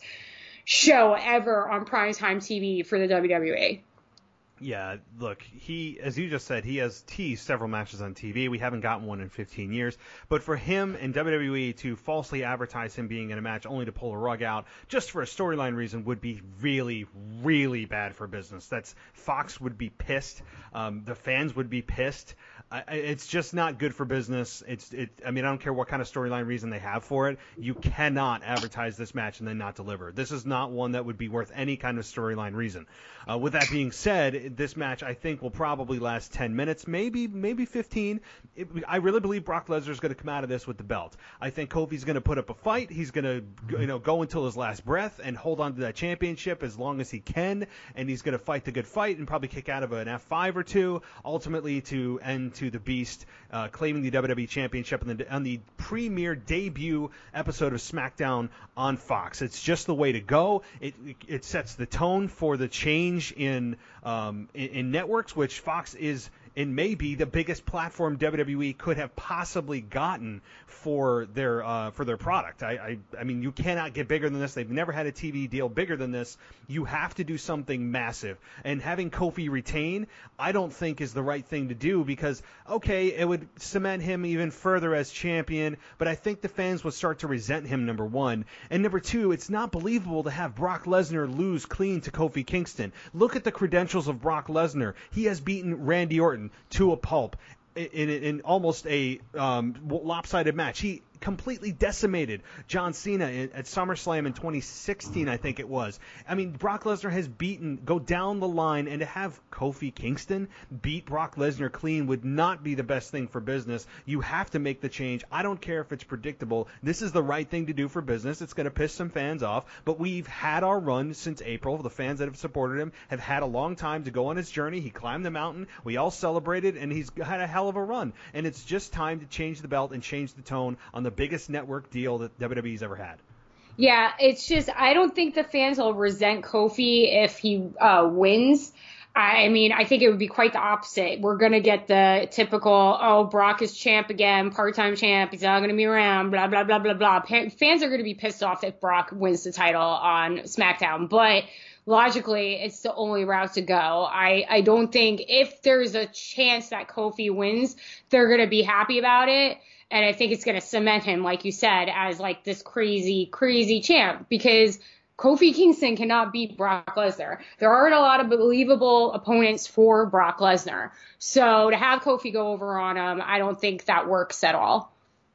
show ever on primetime T V for the W W E. Yeah, look, he, as you just said, he has teased several matches on T V. We haven't gotten one in fifteen years. But for him and W W E to falsely advertise him being in a match only to pull a rug out just for a storyline reason would be really, really bad for business. That's Fox would be pissed. Um, the fans would be pissed. Uh, it's just not good for business. It's, it. I mean, I don't care what kind of storyline reason they have for it. You cannot advertise this match and then not deliver. This is not one that would be worth any kind of storyline reason. Uh, with that being said, this match I think will probably last ten minutes, maybe maybe fifteen. It, I really believe Brock Lesnar is going to come out of this with the belt. I think Kofi's going to put up a fight. He's going to, you know, go until his last breath and hold on to that championship as long as he can, and he's going to fight the good fight and probably kick out of an F five or two, ultimately to end to the Beast uh, claiming the W W E Championship on the, on the premiere debut episode of SmackDown on Fox. It's just the way to go. It it, it sets the tone for the change in um, in, in networks, which Fox is and may be the biggest platform W W E could have possibly gotten for their uh, for their product. I, I I mean, you cannot get bigger than this. They've never had a T V deal bigger than this. You have to do something massive. And having Kofi retain, I don't think is the right thing to do, because, okay, it would cement him even further as champion, but I think the fans would start to resent him, number one. And number two, it's not believable to have Brock Lesnar lose clean to Kofi Kingston. Look at the credentials of Brock Lesnar. He has beaten Randy Orton to a pulp in, in, in almost a um, lopsided match. He completely decimated John Cena at SummerSlam in twenty sixteen, I think it was. I mean, Brock Lesnar has beaten, go down the line, and to have Kofi Kingston beat Brock Lesnar clean would not be the best thing for business. You have to make the change. I don't care if it's predictable. This is the right thing to do for business. It's going to piss some fans off, but we've had our run since April. The fans that have supported him have had a long time to go on his journey. He climbed the mountain. We all celebrated, and he's had a hell of a run. And it's just time to change the belt and change the tone on the biggest network deal that W W E's ever had. Yeah, it's just, I don't think the fans will resent Kofi if he uh, wins. I mean, I think it would be quite the opposite. We're going to get the typical, oh, Brock is champ again, part-time champ, he's not going to be around, blah, blah, blah, blah, blah. Fans are going to be pissed off if Brock wins the title on SmackDown, but logically, it's the only route to go. I, I don't think if there's a chance that Kofi wins, they're going to be happy about it. And I think it's going to cement him, like you said, as like this crazy, crazy champ, because Kofi Kingston cannot beat Brock Lesnar. There aren't a lot of believable opponents for Brock Lesnar. So to have Kofi go over on him, I don't think that works at all.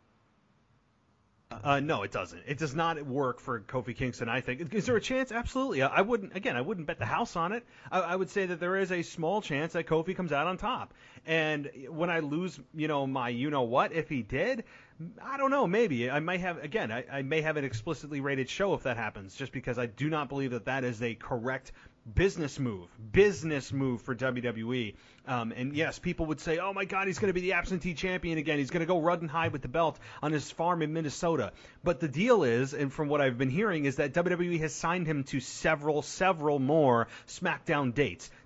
Uh, no, it doesn't. It does not work for Kofi Kingston, I think. Is there a chance? Absolutely. I wouldn't, again, I wouldn't bet the house on it. I, I would say that there is a small chance that Kofi comes out on top. And when I lose, you know, my you-know-what, if he did, I don't know, maybe. I might have, again, I, I may have an explicitly rated show if that happens, just because I do not believe that that is a correct business move, business move for W W E. Um, and yes, people would say, oh my God, he's going to be the absentee champion again. He's going to go run and hide with the belt on his farm in Minnesota. But the deal is, and from what I've been hearing, is that W W E has signed him to several, several more SmackDown dates.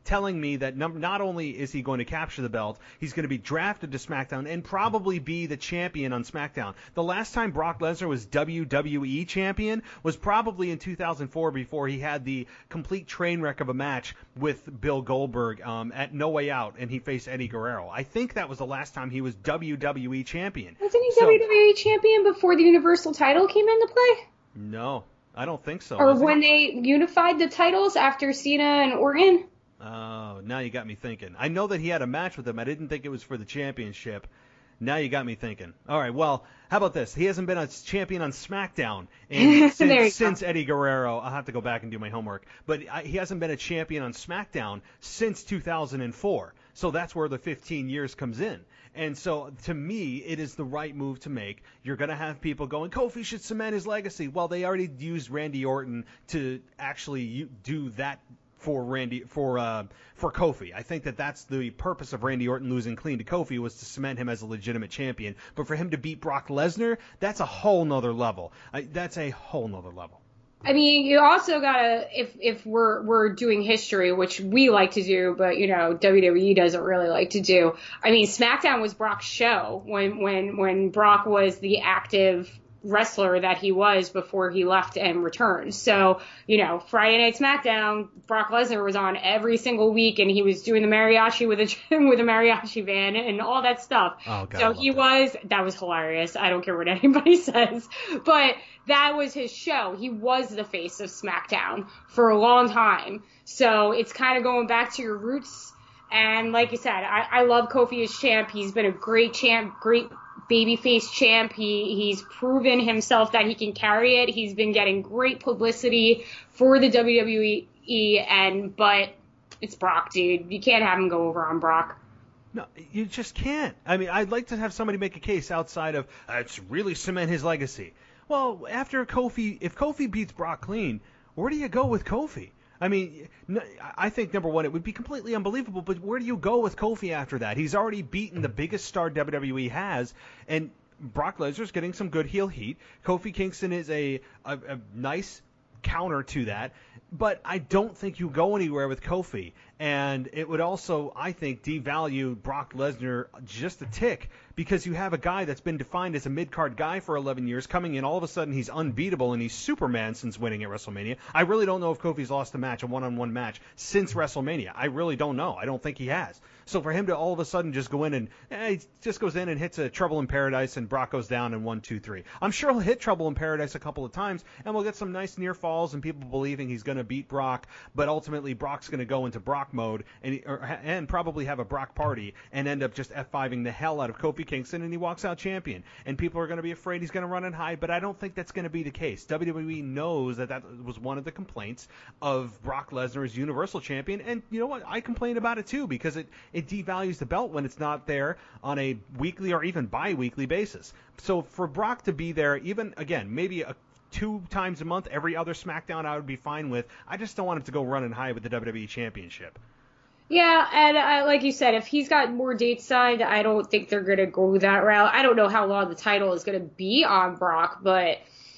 telling me that num- not only is he going to capture the belt, he's going to be drafted to SmackDown and probably be the champion on SmackDown. The last time Brock Lesnar was W W E champion was probably in two thousand four, before he had the complete train wreck of a match with Bill Goldberg um, at No Way Out, and he faced Eddie Guerrero. I think that was the last time he was W W E champion. Wasn't he so, W W E champion before the Universal title came into play? No, I don't think so. Or when they unified the titles after Cena and Orton? Oh, now you got me thinking. I know that he had a match with him. I didn't think it was for the championship. Now you got me thinking. All right, well, how about this? He hasn't been a champion on SmackDown in, since, since Eddie Guerrero. I'll have to go back and do my homework. But I, he hasn't been a champion on SmackDown since two thousand four. So that's where the fifteen years comes in. And so, to me, it is the right move to make. You're going to have people going, Kofi should cement his legacy. Well, they already used Randy Orton to actually do that for Randy for uh, for Kofi. I think that that's the purpose of Randy Orton losing clean to Kofi, was to cement him as a legitimate champion. But for him to beat Brock Lesnar, that's a whole nother level. I, that's a whole nother level. I mean, you also gotta, if if we're we're doing history, which we like to do, but you know W W E doesn't really like to do. I mean, SmackDown was Brock's show when when when Brock was the active wrestler that he was before he left and returned. So, you know, Friday Night SmackDown, Brock Lesnar was on every single week, and he was doing the mariachi with a with a mariachi band and all that stuff. Oh, God, so he that. was, that was hilarious. I don't care what anybody says, but that was his show. He was the face of SmackDown for a long time. So it's kind of going back to your roots. And like you said, I, I love Kofi as champ. He's been a great champ, great babyface champ. He he's proven himself that he can carry it. He's been getting great publicity for the W W E, and but it's Brock, dude. You can't have him go over on Brock. No, you just can't. I mean, I'd like to have somebody make a case outside of uh, it's really cement his legacy. Well, after Kofi, if Kofi beats Brock clean, where do you go with Kofi? I mean, I think, number one, it would be completely unbelievable, but where do you go with Kofi after that? He's already beaten the biggest star W W E has, and Brock Lesnar's getting some good heel heat. Kofi Kingston is a, a, a nice counter to that, but I don't think you go anywhere with Kofi. And it would also, I think, devalue Brock Lesnar just a tick, because you have a guy that's been defined as a mid-card guy for eleven years coming in. All of a sudden, he's unbeatable, and he's Superman since winning at WrestleMania. I really don't know if Kofi's lost a match, a one-on-one match, since WrestleMania. I really don't know. I don't think he has. So for him to all of a sudden just go in and eh, he just goes in and hits a Trouble in Paradise, and Brock goes down in one, two, three. I'm sure he'll hit Trouble in Paradise a couple of times, and we'll get some nice near falls and people believing he's going to beat Brock, but ultimately Brock's going to go into Brock mode and or, and probably have a Brock party and end up just F five-ing the hell out of Kofi Kingston, and he walks out champion. And people are going to be afraid he's going to run and hide, but I don't think that's going to be the case. W W E knows that that was one of the complaints of Brock Lesnar as Universal Champion, and you know what? I complain about it too, because it, it devalues the belt when it's not there on a weekly or even bi-weekly basis. So for Brock to be there, even, again, maybe a two times a month, every other SmackDown, I would be fine with. I just don't want him to go run and hide with the W W E Championship. Yeah, and uh, like you said, if he's got more dates signed, I don't think they're going to go that route. I don't know how long the title is going to be on Brock, but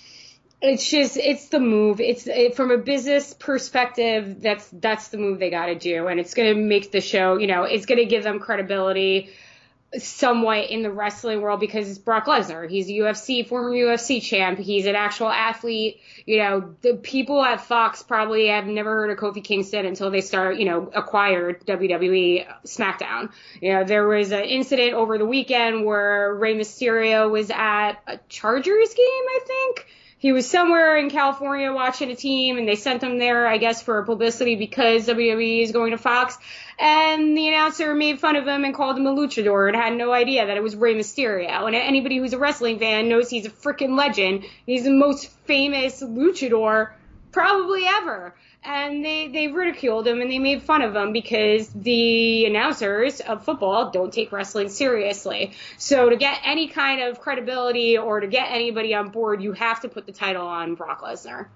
it's just, it's the move. It's it, from a business perspective, that's that's the move they got to do, and it's going to make the show, you know, it's going to give them credibility somewhat in the wrestling world, because it's Brock Lesnar. He's a U F C, former U F C champ. He's an actual athlete. You know, the people at Fox probably have never heard of Kofi Kingston until they start, you know, acquired W W E SmackDown. You know, there was an incident over the weekend where Rey Mysterio was at a Chargers game, I think. He was somewhere in California watching a team, and they sent him there, I guess, for publicity because W W E is going to Fox. And the announcer made fun of him and called him a luchador and had no idea that it was Rey Mysterio. And anybody who's a wrestling fan knows he's a freaking legend. He's the most famous luchador probably ever. And they, they ridiculed him and they made fun of him because the announcers of football don't take wrestling seriously. So to get any kind of credibility or to get anybody on board, you have to put the title on Brock Lesnar.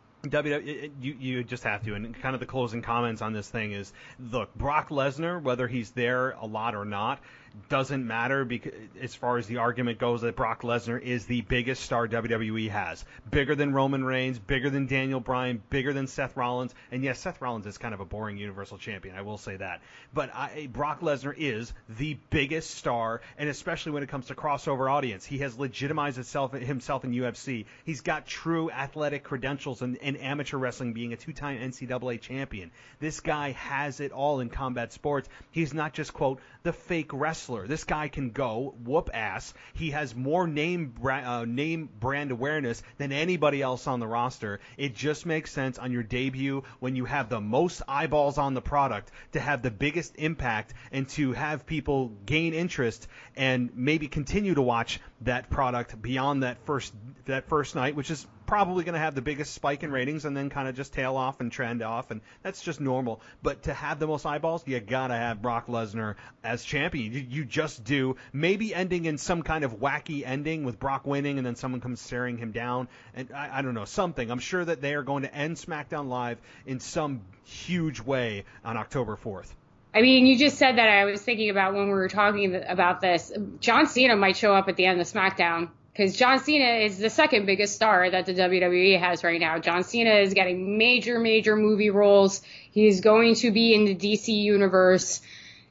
W W E, you, you just have to, and kind of the closing comments on this thing is, look, Brock Lesnar, whether he's there a lot or not, doesn't matter because as far as the argument goes that Brock Lesnar is the biggest star W W E has. Bigger than Roman Reigns, bigger than Daniel Bryan, bigger than Seth Rollins. And yes, Seth Rollins is kind of a boring Universal Champion, I will say that. But I, Brock Lesnar is the biggest star, and especially when it comes to crossover audience. He has legitimized himself, himself in U F C. He's got true athletic credentials in, in amateur wrestling, being a two-time N C double A champion. This guy has it all in combat sports. He's not just, quote, the fake wrestler. This guy can go whoop ass. He has more name uh, name brand awareness than anybody else on the roster. It just makes sense on your debut when you have the most eyeballs on the product to have the biggest impact and to have people gain interest and maybe continue to watch that product beyond that first that first night, which is probably going to have the biggest spike in ratings and then kind of just tail off and trend off, and that's just normal. But to have the most eyeballs, you got to have Brock Lesnar as champion. You, you just do. Maybe ending in some kind of wacky ending with Brock winning and then someone comes staring him down. And I, I don't know, something. I'm sure that they are going to end SmackDown Live in some huge way on October fourth. I mean, you just said that. I was thinking about when we were talking about this. John Cena might show up at the end of SmackDown because John Cena is the second biggest star that the W W E has right now. John Cena is getting major, major movie roles. He's going to be in the D C universe.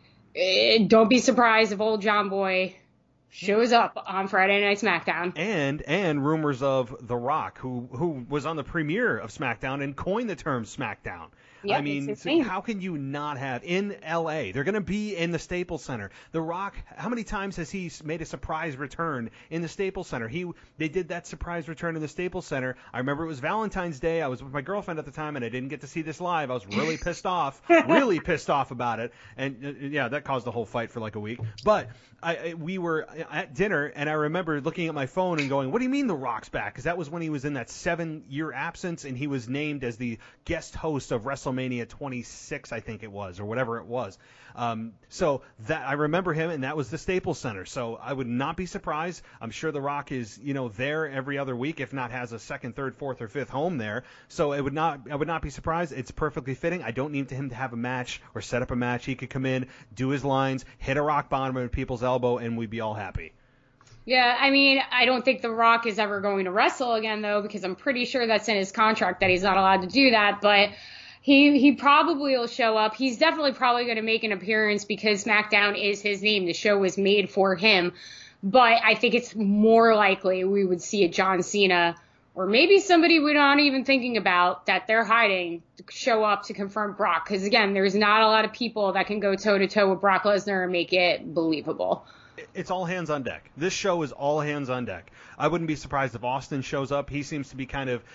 Don't be surprised if old John Boy shows up on Friday Night SmackDown. And and rumors of The Rock, who who was on the premiere of SmackDown and coined the term SmackDown. Yep, I mean, so how can you not have in L A? They're going to be in the Staples Center. The Rock, how many times has he made a surprise return in the Staples Center? He they did that surprise return in the Staples Center. I remember it was Valentine's Day. I was with my girlfriend at the time, and I didn't get to see this live. I was really pissed off, really pissed off about it. And uh, yeah, that caused the whole fight for like a week. But I, I we were at dinner, and I remember looking at my phone and going, "What do you mean The Rock's back?" Because that was when he was in that seven-year absence, and he was named as the guest host of WrestleMania twenty-six, I think it was, or whatever it was. Um, so that I remember him, and that was the Staples Center. So I would not be surprised. I'm sure The Rock is, you know, there every other week, if not has a second, third, fourth, or fifth home there. So it would not, I would not be surprised. It's perfectly fitting. I don't need him to have a match or set up a match. He could come in, do his lines, hit a rock bottom of people's elbow, and we'd be all happy. Yeah, I mean, I don't think The Rock is ever going to wrestle again, though, because I'm pretty sure that's in his contract that he's not allowed to do that. But He he probably will show up. He's definitely probably going to make an appearance because SmackDown is his name. The show was made for him. But I think it's more likely we would see a John Cena or maybe somebody we're not even thinking about that they're hiding show up to confront Brock. Because, again, there's not a lot of people that can go toe-to-toe with Brock Lesnar and make it believable. It's all hands on deck. This show is all hands on deck. I wouldn't be surprised if Austin shows up. He seems to be kind of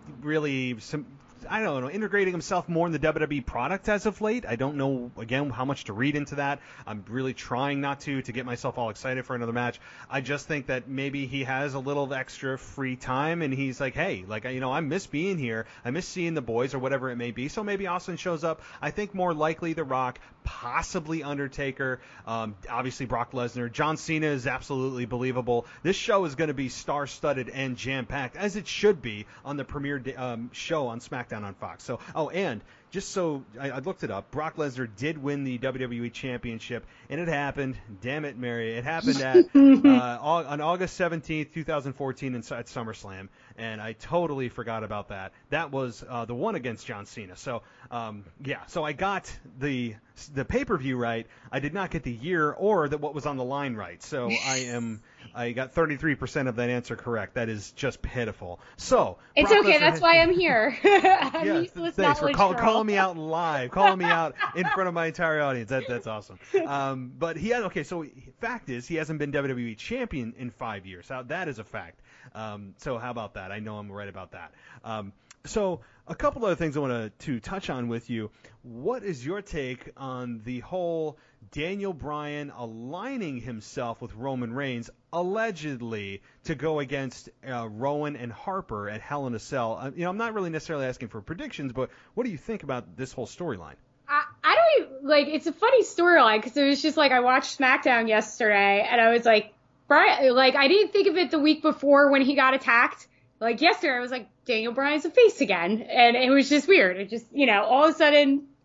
really some – I don't know, integrating himself more in the W W E product as of late. I don't know, again, how much to read into that. I'm really trying not to, to get myself all excited for another match. I just think that maybe he has a little extra free time, and he's like, hey, like, you know, I miss being here. I miss seeing the boys or whatever it may be. So maybe Austin shows up. I think more likely The Rock, possibly Undertaker, um, obviously Brock Lesnar. John Cena is absolutely believable. This show is going to be star-studded and jam-packed, as it should be on the premiere um, show on SmackDown on Fox. So, oh, and just so I, I looked it up, Brock Lesnar did win the W W E Championship, and it happened. Damn it, Mary! It happened at uh, on August seventeenth, twenty fourteen, in, at SummerSlam, and I totally forgot about that. That was uh, the one against John Cena. So, um, yeah, so I got the the pay-per-view right. I did not get the year or the, what was on the line right. So I am I got thirty-three percent of that answer correct. That is just pitiful. So it's Brock okay. Lesnar That's has, why I'm here. I'm yeah, useless thanks for call, girl. calling me out live, calling me out in front of my entire audience. That that's awesome. Um, but he had okay. So fact is, he hasn't been W W E champion in five years. Now, that is a fact. Um, so how about that? I know I'm right about that. Um, so a couple other things I want to, to touch on with you. What is your take on the whole Daniel Bryan aligning himself with Roman Reigns, allegedly, to go against uh, Rowan and Harper at Hell in a Cell? Uh, you know, I'm not really necessarily asking for predictions, but what do you think about this whole storyline? I, I don't even, like, it's a funny storyline because it was just like I watched SmackDown yesterday and I was like, Brian, like, I didn't think of it the week before when he got attacked. Like, yesterday I was like, Daniel Bryan's a face again. And it was just weird. It just, you know, all of a sudden,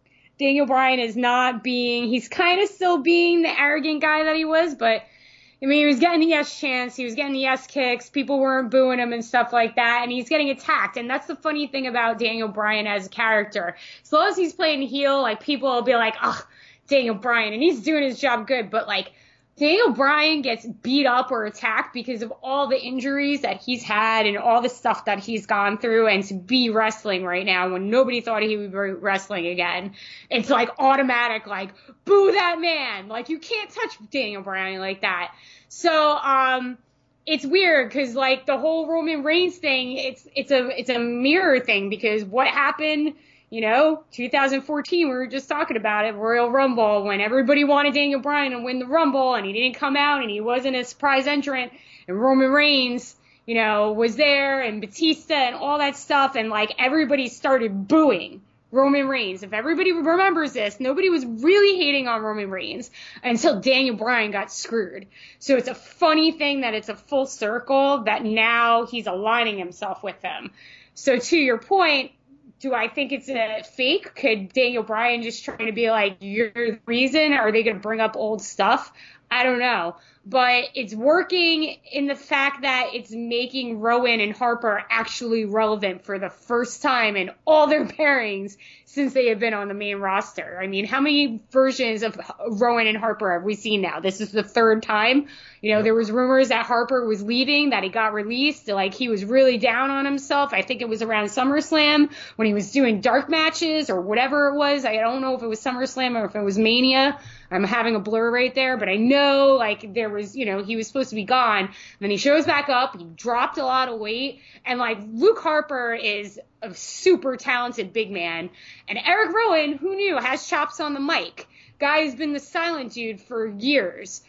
Daniel Bryan is not being, he's kind of still being the arrogant guy that he was, but I mean, he was getting the yes chants, he was getting the yes kicks, people weren't booing him and stuff like that, and he's getting attacked. And that's the funny thing about Daniel Bryan as a character. As long as he's playing heel, like, people will be like, oh, Daniel Bryan, and he's doing his job good, but like, Daniel Bryan gets beat up or attacked because of all the injuries that he's had and all the stuff that he's gone through, and to be wrestling right now when nobody thought he would be wrestling again, it's like automatic, like, boo that man. Like, you can't touch Daniel Bryan like that. So, um, it's weird because, like, the whole Roman Reigns thing, it's, it's a, it's a mirror thing, because what happened, you know, two thousand fourteen, we were just talking about it, Royal Rumble, when everybody wanted Daniel Bryan to win the Rumble, and he didn't come out, and he wasn't a surprise entrant, and Roman Reigns, you know, was there, and Batista, and all that stuff, and, like, everybody started booing Roman Reigns. If everybody remembers this, nobody was really hating on Roman Reigns until Daniel Bryan got screwed. So it's a funny thing that it's a full circle, that now he's aligning himself with them. So to your point, do I think it's a fake? Could Daniel Bryan just trying to be like, you're the reason? Are they going to bring up old stuff? I don't know. But it's working in the fact that it's making Rowan and Harper actually relevant for the first time in all their pairings since they have been on the main roster. I mean, how many versions of Rowan and Harper have we seen now? This is the third time. You know, there was rumors that Harper was leaving, that he got released. Like, he was really down on himself. I think it was around SummerSlam when he was doing dark matches or whatever it was. I don't know if it was SummerSlam or if it was Mania. I'm having a blur right there, but I know, like, there was, you know, he was supposed to be gone. And then he shows back up. He dropped a lot of weight. And, like, Luke Harper is a super talented big man. And Eric Rowan, who knew, has chops on the mic. Guy's been the silent dude for years.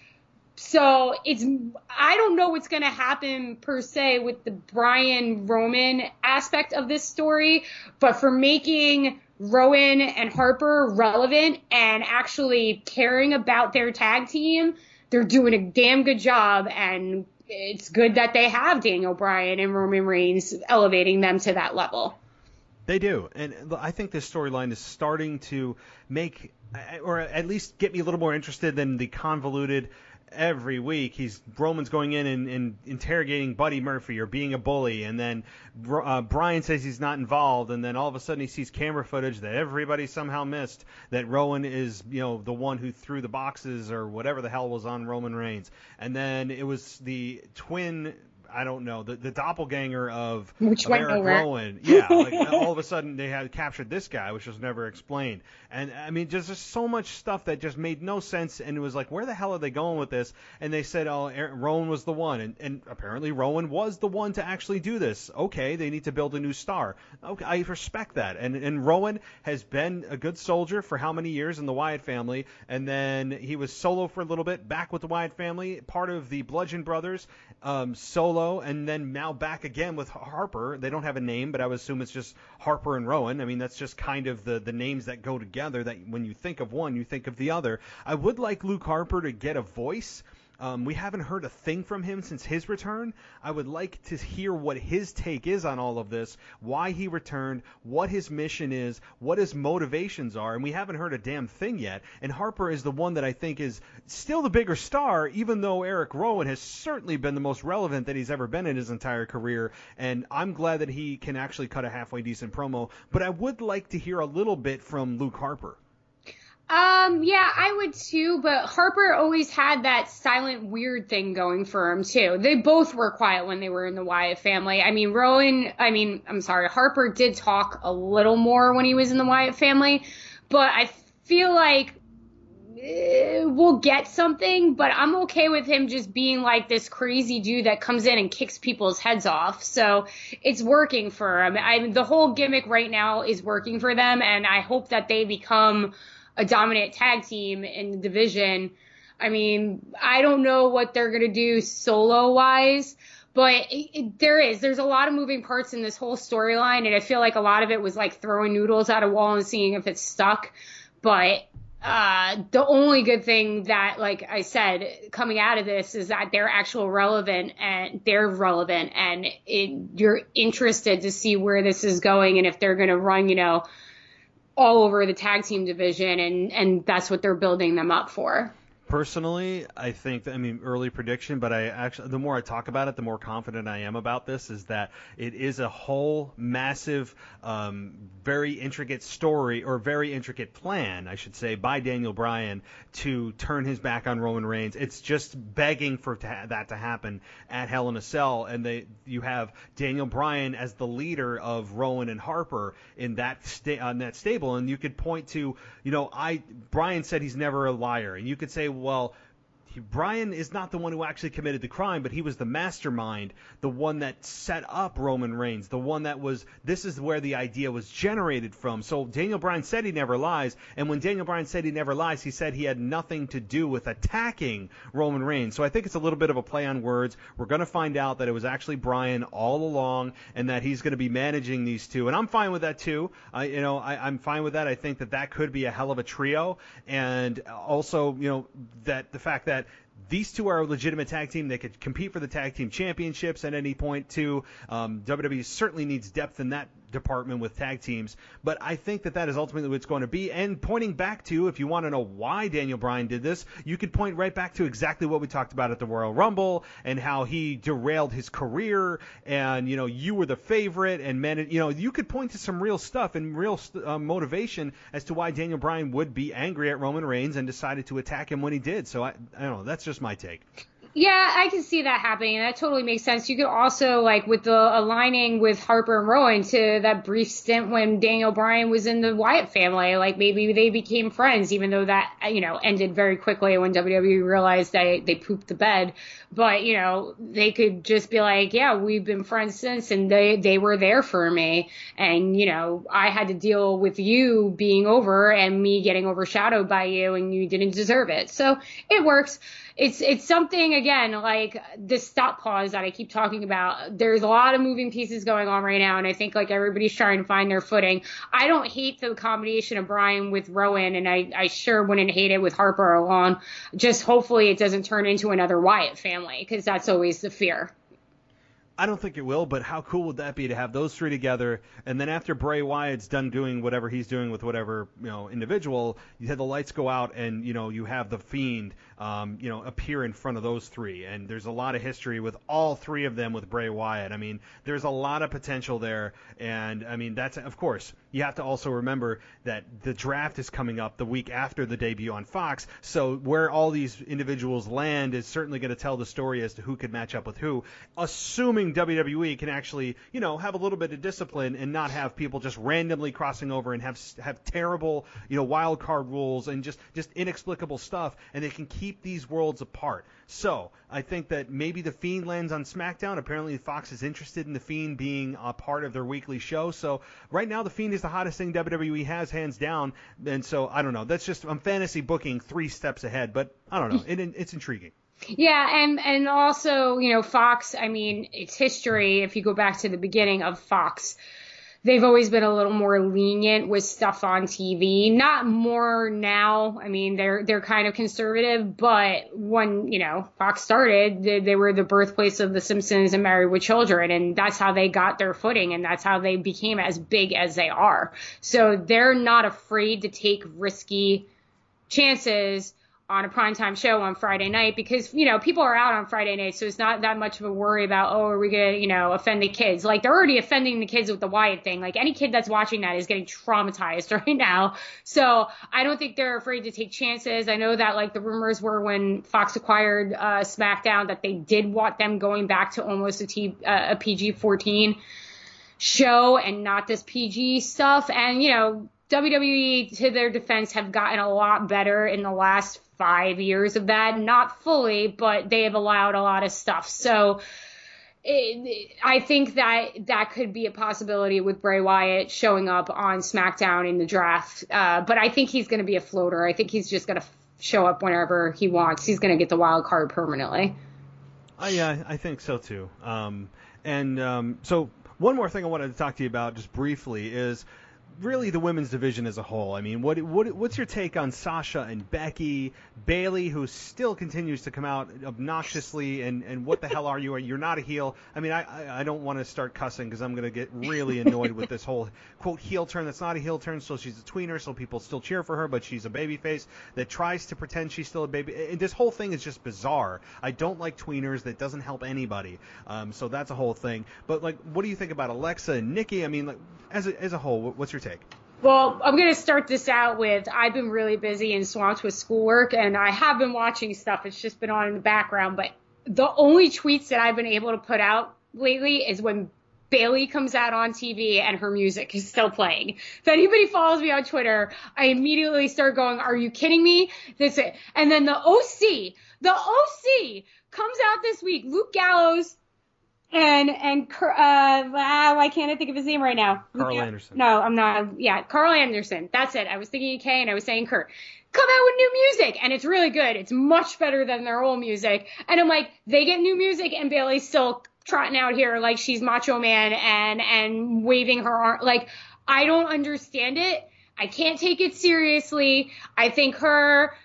So it's, I don't know what's going to happen per se with the Bryan Roman aspect of this story, but for making Rowan and Harper relevant and actually caring about their tag team, they're doing a damn good job, and it's good that they have Daniel Bryan and Roman Reigns elevating them to that level. They do, and I think this storyline is starting to make, or at least get me a little more interested than the convoluted, every week he's Roman's going in and, and interrogating Buddy Murphy or being a bully, and then uh, Bryan says he's not involved, and then all of a sudden he sees camera footage that everybody somehow missed, that Rowan is, you know, the one who threw the boxes or whatever the hell was on Roman Reigns, and then it was the twin, I don't know, the, the doppelganger of, which of went Eric nowhere. Rowan. Yeah, like all of a sudden they had captured this guy, which was never explained. And I mean, just, just so much stuff that just made no sense, and it was like, where the hell are they going with this? And they said, oh, Aaron, Rowan was the one, and, and apparently Rowan was the one to actually do this. Okay, they need to build a new star. Okay, I respect that. And and Rowan has been a good soldier for how many years in the Wyatt family, and then he was solo for a little bit, back with the Wyatt family, part of the Bludgeon Brothers, um, solo, and then now back again with Harper. They don't have a name, but I would assume it's just Harper and Rowan. I mean, that's just kind of the, the names that go together, that when you think of one, you think of the other. I would like Luke Harper to get a voice. Um, we haven't heard a thing from him since his return. I would like to hear what his take is on all of this, why he returned, what his mission is, what his motivations are, and we haven't heard a damn thing yet. And Harper is the one that I think is still the bigger star, even though Eric Rowan has certainly been the most relevant that he's ever been in his entire career, and I'm glad that he can actually cut a halfway decent promo, but I would like to hear a little bit from Luke Harper. Um, yeah, I would too, but Harper always had that silent weird thing going for him too. They both were quiet when they were in the Wyatt family. I mean, Rowan, I mean, I'm sorry, Harper did talk a little more when he was in the Wyatt family, but I feel like eh, we'll get something, but I'm okay with him just being like this crazy dude that comes in and kicks people's heads off. So it's working for him. I mean, the whole gimmick right now is working for them, and I hope that they become a dominant tag team in the division. I mean, I don't know what they're going to do solo-wise, but it, it, there is. There's a lot of moving parts in this whole storyline, and I feel like a lot of it was like throwing noodles at a wall and seeing if it's stuck. But uh, the only good thing that, like I said, coming out of this is that they're actual relevant, and they're relevant, and it, you're interested to see where this is going and if they're going to run, you know, all over the tag team division, and, and that's what they're building them up for. Personally, I think that, I mean, early prediction, but I actually, the more I talk about it, the more confident I am about this, is that it is a whole massive, um, very intricate story, or very intricate plan, I should say, by Daniel Bryan to turn his back on Roman Reigns. It's just begging for ta- that to happen at Hell in a Cell, and they, you have Daniel Bryan as the leader of Rowan and Harper in that sta- on that stable, and you could point to, you know, I Bryan said he's never a liar, and you could say, well, he, Bryan is not the one who actually committed the crime, but he was the mastermind, the one that set up Roman Reigns, the one that was, this is where the idea was generated from. So Daniel Bryan said he never lies, and when Daniel Bryan said he never lies, he said he had nothing to do with attacking Roman Reigns. So I think it's a little bit of a play on words. We're going to find out that it was actually Bryan all along, and that he's going to be managing these two, and I'm fine with that too. I, you know, I, I'm fine with that. I think that that could be a hell of a trio, and also, you know, that the fact that these two are a legitimate tag team. They could compete for the tag team championships at any point, too. Um, W W E certainly needs depth in that department with tag teams, but I think that that is ultimately what it's going to be. And pointing back to, if you want to know why Daniel Bryan did this, you could point right back to exactly what we talked about at the Royal Rumble, and how he derailed his career, and, you know, you were the favorite, and man, you know, you could point to some real stuff and real uh, motivation as to why Daniel Bryan would be angry at Roman Reigns and decided to attack him when he did. So I, I don't know, that's just my take. Yeah, I can see that happening, and that totally makes sense. You could also, like, with the aligning with Harper and Rowan to that brief stint when Daniel Bryan was in the Wyatt family, like, maybe they became friends, even though that, you know, ended very quickly when W W E realized they, they pooped the bed. But, you know, they could just be like, yeah, we've been friends since, and they, they were there for me. And, you know, I had to deal with you being over and me getting overshadowed by you, and you didn't deserve it. So it works. It's it's something, again, like this stop pause that I keep talking about. There's a lot of moving pieces going on right now, and I think, like, everybody's trying to find their footing. I don't hate the combination of Bryan with Rowan, and I, I sure wouldn't hate it with Harper along. Just hopefully it doesn't turn into another Wyatt family, because that's always the fear. I don't think it will, but how cool would that be to have those three together, and then after Bray Wyatt's done doing whatever he's doing with whatever, you know, individual, you have the lights go out, and, you know, you have the Fiend, um, you know, appear in front of those three, and there's a lot of history with all three of them with Bray Wyatt. I mean, there's a lot of potential there, and, I mean, that's, of course, you have to also remember that the draft is coming up the week after the debut on Fox, so where all these individuals land is certainly going to tell the story as to who could match up with who, assuming W W E can actually, you know, have a little bit of discipline and not have people just randomly crossing over and have have terrible, you know, wild card rules and just, just inexplicable stuff, and they can keep these worlds apart. So I think that maybe the Fiend lands on SmackDown. Apparently Fox is interested in the Fiend being a part of their weekly show. So right now the Fiend is the hottest thing W W E has, hands down. And so I don't know. That's just, I'm fantasy booking three steps ahead, but I don't know. It, it's intriguing. Yeah, and, and also, you know, Fox, I mean, it's history. If you go back to the beginning of Fox, they've always been a little more lenient with stuff on T V. Not more now. I mean, they're they're kind of conservative, but when, you know, Fox started, they, they were the birthplace of The Simpsons and Married with Children, and that's how they got their footing, and that's how they became as big as they are. So they're not afraid to take risky chances on a primetime show on Friday night, because, you know, people are out on Friday night, so it's not that much of a worry about, oh, are we going to, you know, offend the kids? Like, they're already offending the kids with the Wyatt thing. Like, any kid that's watching that is getting traumatized right now. So I don't think they're afraid to take chances. I know that, like, the rumors were when Fox acquired uh, SmackDown that they did want them going back to almost a, T, uh, a P G fourteen show and not this P G stuff. And, you know, W W E, to their defense, have gotten a lot better in the last five years of that. Not fully, but they have allowed a lot of stuff. So it, I think that that could be a possibility with Bray Wyatt showing up on SmackDown in the draft. Uh, but I think he's going to be a floater. I think he's just going to show up whenever he wants. He's going to get the wild card permanently. Uh, yeah, I think so too. Um, and um, so one more thing I wanted to talk to you about just briefly is really the women's division as a whole. I mean, what what what's your take on Sasha and Becky, Bayley, who still continues to come out obnoxiously, and, and what the hell are you? You're not a heel. I mean, I I, I don't want to start cussing because I'm going to get really annoyed with this whole quote heel turn. That's not a heel turn. So she's a tweener, so people still cheer for her, but she's a babyface that tries to pretend she's still a baby. And this whole thing is just bizarre. I don't like tweeners. That doesn't help anybody. Um, so that's a whole thing. But like, what do you think about Alexa and Nikki? I mean, like, as a, as a whole, what's your take? Well, I'm going to start this out with, I've been really busy and swamped with schoolwork, and I have been watching stuff. It's just been on in the background. But the only tweets that I've been able to put out lately is when Bayley comes out on T V and her music is still playing. If anybody follows me on Twitter, I immediately start going, are you kidding me? This it. And then the O C, the O C comes out this week, Luke Gallows, And, and, uh, why can't I think of his name right now? Carl yeah. Anderson. No, I'm not. Yeah, Carl Anderson. That's it. I was thinking K and I was saying Kurt. Come out with new music. And it's really good. It's much better than their old music. And I'm like, they get new music and Bayley's still trotting out here like she's Macho Man and, and waving her arm. Like, I don't understand it. I can't take it seriously. I think her,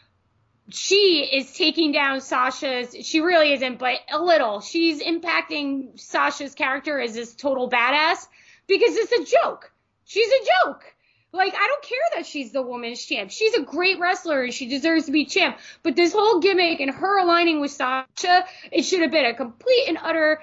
she is taking down Sasha's, she really isn't, but a little. She's impacting Sasha's character as this total badass because it's a joke. She's a joke. Like, I don't care that she's the women's champ. She's a great wrestler and she deserves to be champ. But this whole gimmick and her aligning with Sasha, it should have been a complete and utter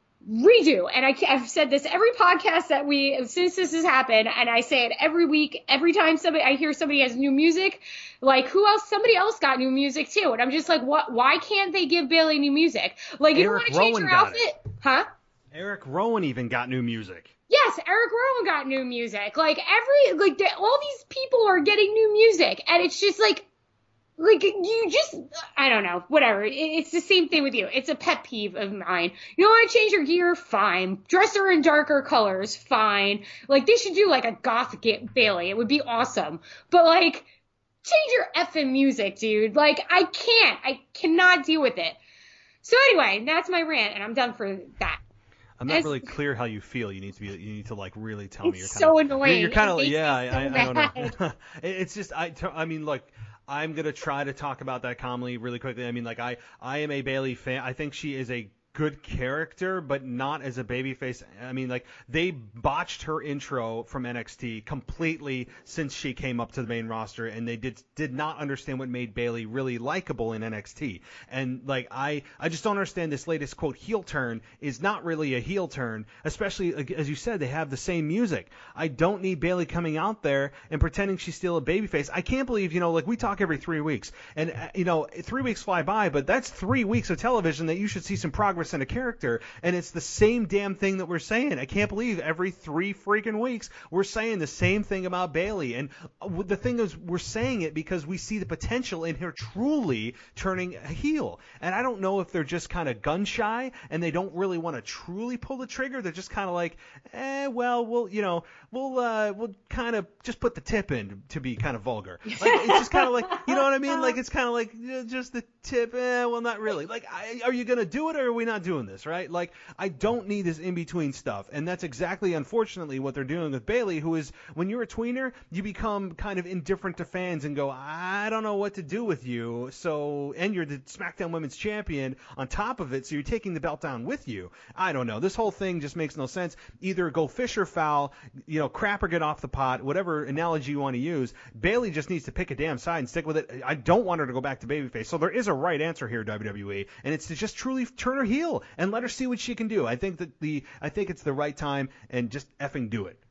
redo. And I, I've said this every podcast that we, since this has happened, and I say it every week, every time somebody, I hear somebody has new music, like who else, somebody else got new music too. And I'm just like, what, why can't they give Bayley new music? Like, you don't want to change her outfit? It. Huh? Eric Rowan even got new music. Yes, Eric Rowan got new music. Like every, like they, all these people are getting new music. And it's just like, Like, you just, I don't know, whatever. It's the same thing with you. It's a pet peeve of mine. You don't want to change your gear? Fine. Dress her in darker colors? Fine. Like, they should do, like, a goth get Bayley. It would be awesome. But, like, change your effing music, dude. Like, I can't. I cannot deal with it. So, anyway, that's my rant, and I'm done for that. I'm not As, really clear how you feel. You need to be. You need to like really tell me. It's You're so kind of, annoying. You're kind of. Yeah, so I, I, I don't know. It's just. I. I mean, like. I'm gonna try to talk about that calmly, really quickly. I mean, like I, I am a Bayley fan. I think she is a good character, but not as a babyface. I mean, like they botched her intro from N X T completely since she came up to the main roster, and they did did not understand what made Bayley really likable in N X T. And like I, I just don't understand this latest quote heel turn is not really a heel turn, especially as you said they have the same music. I don't need Bayley coming out there and pretending she's still a babyface. I can't believe you know like we talk every three weeks, and you know three weeks fly by, but that's three weeks of television that you should see some progress in a character, and it's the same damn thing that we're saying. I can't believe every three freaking weeks we're saying the same thing about Bayley, and the thing is we're saying it because we see the potential in her truly turning a heel, and I don't know if they're just kind of gun shy and they don't really want to truly pull the trigger. They're just kind of like, eh, well, we'll, you know, we'll, uh, we'll kind of just put the tip in to be kind of vulgar. Like, it's just kind of like, you know what I mean? Like, it's kind of like uh, just the tip, eh, well, not really. Like, I, are you going to do it or are we not doing this, right? Like, I don't need this in-between stuff, and that's exactly, unfortunately, what they're doing with Bayley, who is, when you're a tweener, you become kind of indifferent to fans and go, I don't know what to do with you, so, and you're the SmackDown Women's Champion on top of it, so you're taking the belt down with you. I don't know. This whole thing just makes no sense. Either go fish or foul, you know, crap or get off the pot, whatever analogy you want to use. Bayley just needs to pick a damn side and stick with it. I don't want her to go back to babyface, so there is a right answer here, W W E, and it's to just truly turn her heel and let her see what she can do. I think that the I think it's the right time, and just effing do it.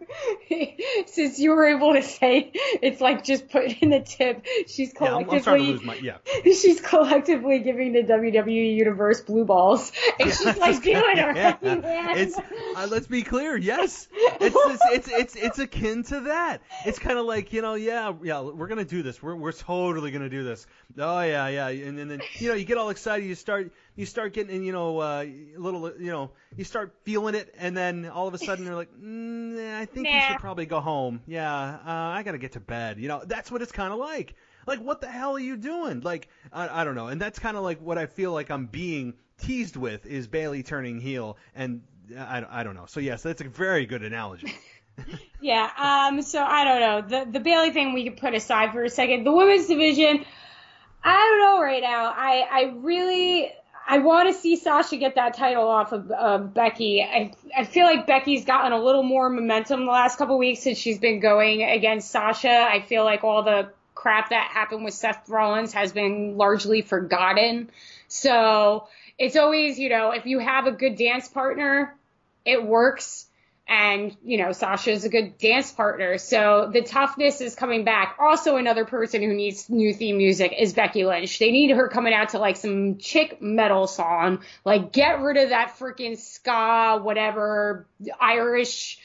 Since you were able to say it's like just put in the tip, she's collectively yeah, I'm, I'm starting to lose my, yeah. she's collectively giving the W W E universe blue balls, and yeah, she's like doing it already, yeah. man. It's uh, let's be clear, yes, it's it's it's it's, it's akin to that. It's kind of like you know, yeah, yeah, we're gonna do this. We're we're totally gonna do this. Oh yeah, yeah, and, and then you know you get all excited, you start. You start getting, you know, uh, a little, you know, you start feeling it, and then all of a sudden you're like, mm, I think nah. you should probably go home. Yeah, uh, I gotta get to bed. You know, that's what it's kind of like. Like, what the hell are you doing? Like, I, I don't know. And that's kind of like what I feel like I'm being teased with is Bayley turning heel, and I, I don't know. So yes, that's a very good analogy. Yeah, um, so I don't know. The the Bayley thing we could put aside for a second. The women's division, I don't know right now. I, I really, I want to see Sasha get that title off of uh, Becky. I I feel like Becky's gotten a little more momentum the last couple weeks since she's been going against Sasha. I feel like all the crap that happened with Seth Rollins has been largely forgotten. So it's always, you know, if you have a good dance partner, it works. And, you know, Sasha is a good dance partner. So the toughness is coming back. Also, another person who needs new theme music is Becky Lynch. They need her coming out to like some chick metal song. Like, get rid of that freaking ska, whatever, Irish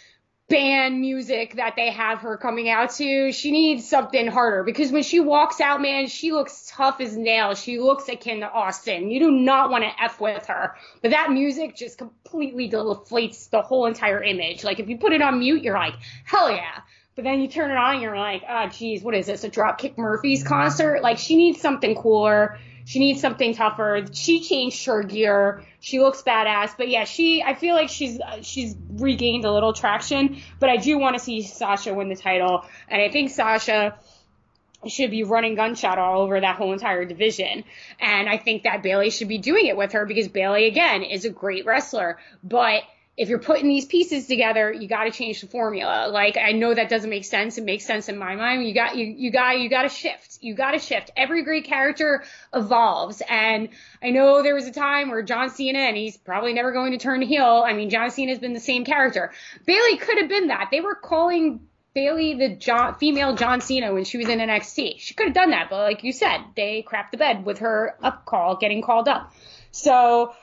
band music that they have her coming out to. She needs something harder because when she walks out, man, she looks tough as nails. She looks akin to Austin. You do not want to F with her. But that music just completely deflates the whole entire image. Like, if you put it on mute, you're like, hell yeah. But then you turn it on and you're like, oh, geez, what is this, a Dropkick Murphys concert? Like, she needs something cooler. She needs something tougher. She changed her gear. She looks badass. But yeah, she, I feel like she's, uh, she's regained a little traction. But I do want to see Sasha win the title. And I think Sasha should be running gunshot all over that whole entire division. And I think that Bayley should be doing it with her because Bayley, again, is a great wrestler. But if you're putting these pieces together, you got to change the formula. Like, I know that doesn't make sense. It makes sense in my mind. You got, you, you got, you got to shift. You got to shift. Every great character evolves. And I know there was a time where John Cena, and he's probably never going to turn heel. I mean, John Cena's been the same character. Bayley could have been that. They were calling Bayley the John, female John Cena when she was in N X T. She could have done that. But like you said, they crapped the bed with her up call, getting called up. So,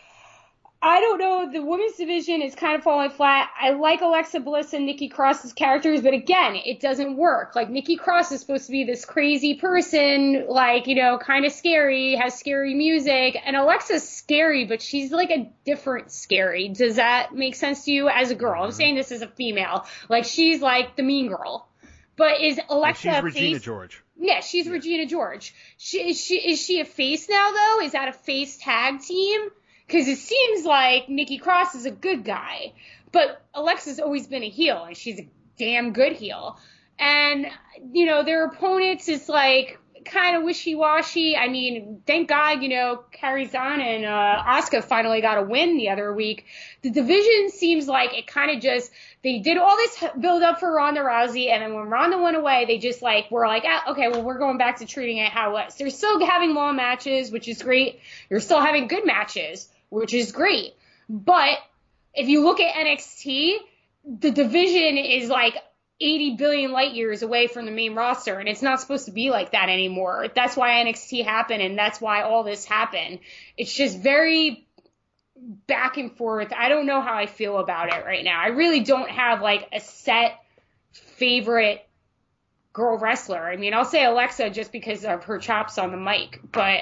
I don't know. The women's division is kind of falling flat. I like Alexa Bliss and Nikki Cross's characters, but again, it doesn't work. Like, Nikki Cross is supposed to be this crazy person, like, you know, kind of scary, has scary music, and Alexa's scary, but she's like a different scary. Does that make sense to you as a girl? I'm saying this as a female. Like, she's like the mean girl. But is Alexa and she's a Regina face? George. Yeah, she's yeah. Regina George. She, is she is she a face now, though? Is that a face tag team? Because it seems like Nikki Cross is a good guy, but Alexa's always been a heel, and she's a damn good heel. And, you know, their opponents is like kind of wishy-washy. I mean, thank God, you know, Kairi Sane and uh, Asuka finally got a win the other week. The division seems like it kind of just, they did all this build up for Ronda Rousey, and then when Ronda went away, they just like were like, ah, okay, well, we're going back to treating it how it was. They're still having long matches, which is great. You're still having good matches, which is great. But if you look at N X T, the division is like eighty billion light years away from the main roster, and it's not supposed to be like that anymore. That's why N X T happened, and that's why all this happened. It's just very back and forth. I don't know how I feel about it right now. I really don't have like a set favorite girl wrestler. I mean, I'll say Alexa just because of her chops on the mic, but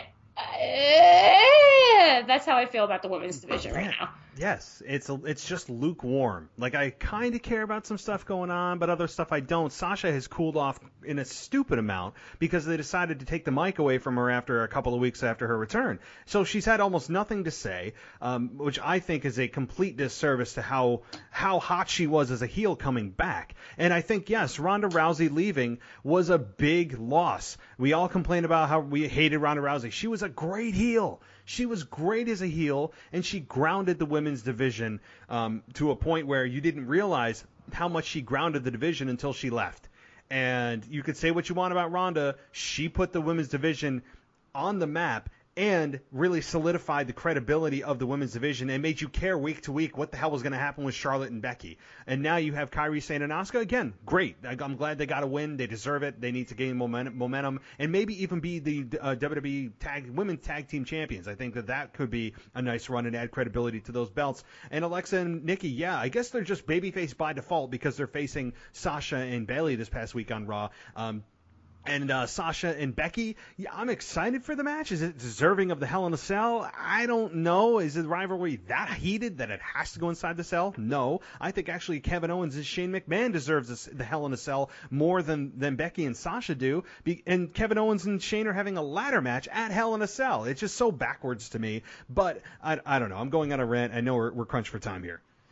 Uh, that's how I feel about the women's division right now. Yes, it's a, it's just lukewarm. Like, I kind of care about some stuff going on, but other stuff I don't. Sasha has cooled off in a stupid amount because they decided to take the mic away from her after a couple of weeks after her return. So she's had almost nothing to say, um, which I think is a complete disservice to how how hot she was as a heel coming back. And I think, yes, Ronda Rousey leaving was a big loss. We all complained about how we hated Ronda Rousey. She was a great heel. She was great as a heel, and she grounded the women's division um, to a point where you didn't realize how much she grounded the division until she left. And you could say what you want about Ronda. She put the women's division on the map and really solidified the credibility of the women's division and made you care week to week what the hell was going to happen with Charlotte and Becky. And now you have Kairi Sane and Asuka. Again, great. I'm glad they got a win. They deserve it. They need to gain momentum and maybe even be the uh, W W E tag, women's tag team champions. I think that that could be a nice run and add credibility to those belts. And Alexa and Nikki, yeah, I guess they're just babyface by default because they're facing Sasha and Bayley this past week on Raw. Um, And uh, Sasha and Becky, yeah, I'm excited for the match. Is it deserving of the Hell in a Cell? I don't know. Is the rivalry that heated that it has to go inside the cell? No. I think actually Kevin Owens and Shane McMahon deserves this, the Hell in a Cell more than, than Becky and Sasha do. Be, and Kevin Owens and Shane are having a ladder match at Hell in a Cell. It's just so backwards to me. But I, I don't know. I'm going on a rant. I know we're, we're crunched for time here.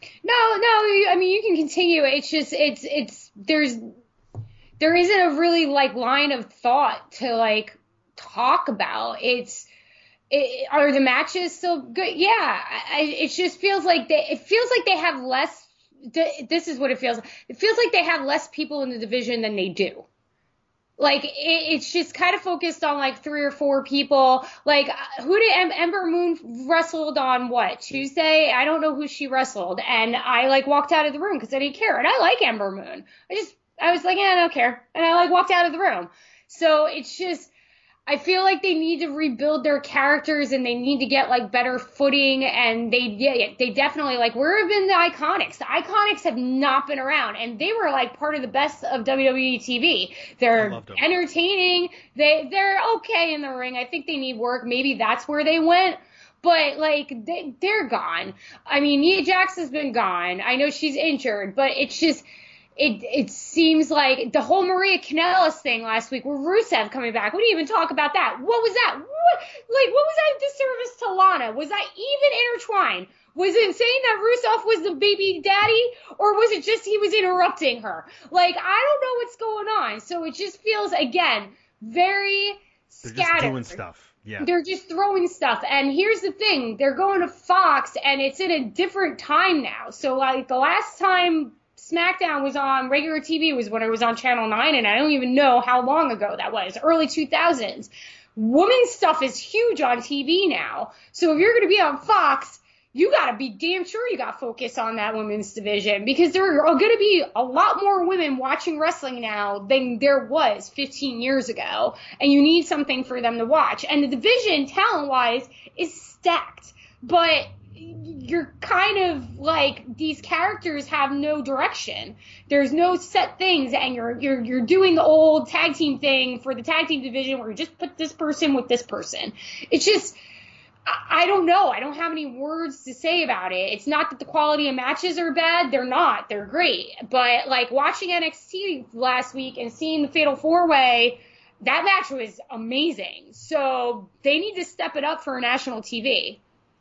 No, no, I mean, you can continue. It's just, it's, it's, there's, there isn't a really, like, line of thought to, like, talk about. It's, it, are the matches still good? Yeah. I, it just feels like they, it feels like they have less, this is what it feels like. It feels like they have less people in the division than they do. Like, it, it's just kind of focused on, like, three or four people. Like, who did em- Ember Moon wrestled on what? Tuesday? I don't know who she wrestled. And I, like, walked out of the room because I didn't care. And I like Ember Moon. I just, I was like, yeah, I don't care. And I, like, walked out of the room. So it's just, I feel like they need to rebuild their characters and they need to get, like, better footing. And they, yeah, they definitely, like, where have been the Iconics? The Iconics have not been around. And they were, like, part of the best of W W E T V. They're entertaining. They, they're okay in the ring. I think they need work. Maybe that's where they went. But, like, they, they're gone. I mean, Nia Jax has been gone. I know she's injured, but it's just... It it seems like the whole Maria Kanellis thing last week with Rusev coming back. We didn't even talk about that. What was that? What, like, what was that disservice to Lana? Was that even intertwined? Was it saying that Rusev was the baby daddy? Or was it just he was interrupting her? Like, I don't know what's going on. So it just feels, again, very scattered. They're just doing stuff. Yeah. They're just throwing stuff. And here's the thing. They're going to Fox, and it's in a different time now. So, like, the last time SmackDown was on regular T V was when it was on Channel nine, and I don't even know how long ago that was, early two thousands. Women's stuff is huge on T V now. So if you're going to be on Fox, you got to be damn sure you got focus on that women's division, because there are going to be a lot more women watching wrestling now than there was fifteen years ago, and you need something for them to watch. And the division, talent-wise, is stacked, but you're kind of like, these characters have no direction. There's no set things, and you're you're you're doing the old tag team thing for the tag team division where you just put this person with this person. It's just, I, I don't know. I don't have any words to say about it. It's not that the quality of matches are bad. They're not. They're great. But, like, watching N X T last week and seeing the Fatal four-way, that match was amazing. So they need to step it up for national T V.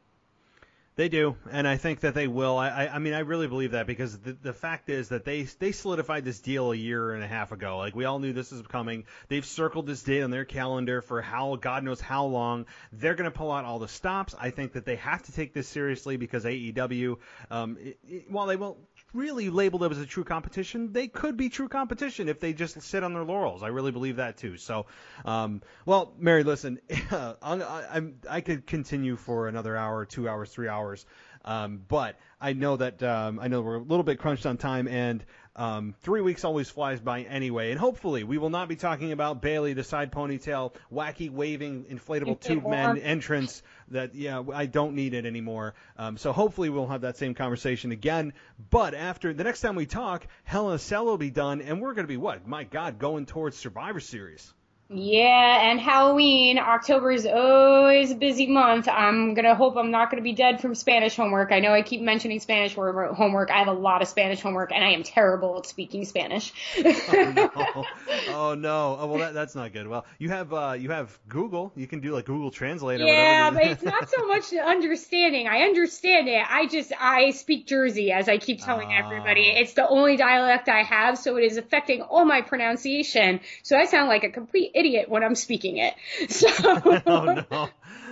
They do, and I think that they will. I, I, I mean, I really believe that, because the, the fact is that they they solidified this deal a year and a half ago. Like, we all knew this was coming. They've circled this date on their calendar for how, God knows how long. They're going to pull out all the stops. I think that they have to take this seriously, because A E W, um, it, it, while they won't really label them as a true competition, they could be true competition if they just sit on their laurels. I really believe that too. So, um, well, Mary, listen, I, I, I could continue for another hour, two hours, three hours, um, but I know that um, I know we're a little bit crunched on time, and um, three weeks always flies by anyway. And hopefully, we will not be talking about Bayley, the side ponytail, wacky waving inflatable tube man entrance. That yeah, I don't need it anymore. Um, so hopefully, we'll have that same conversation again. But after the next time we talk, Hell in a Cell will be done, and we're going to be what? My God, going towards Survivor Series. Yeah, and Halloween. October is always a busy month. I'm going to hope I'm not going to be dead from Spanish homework. I know I keep mentioning Spanish homework. I have a lot of Spanish homework, and I am terrible at speaking Spanish. oh, no. Oh, no. Oh, well, that, that's not good. Well, you have uh, you have Google. You can do, like, Google Translate or yeah, whatever. Yeah, but it's not so much understanding. I understand it. I just, I speak Jersey, as I keep telling oh. everybody. It's the only dialect I have, so it is affecting all my pronunciation. So I sound like a complete idiot when I'm speaking it. So. oh no.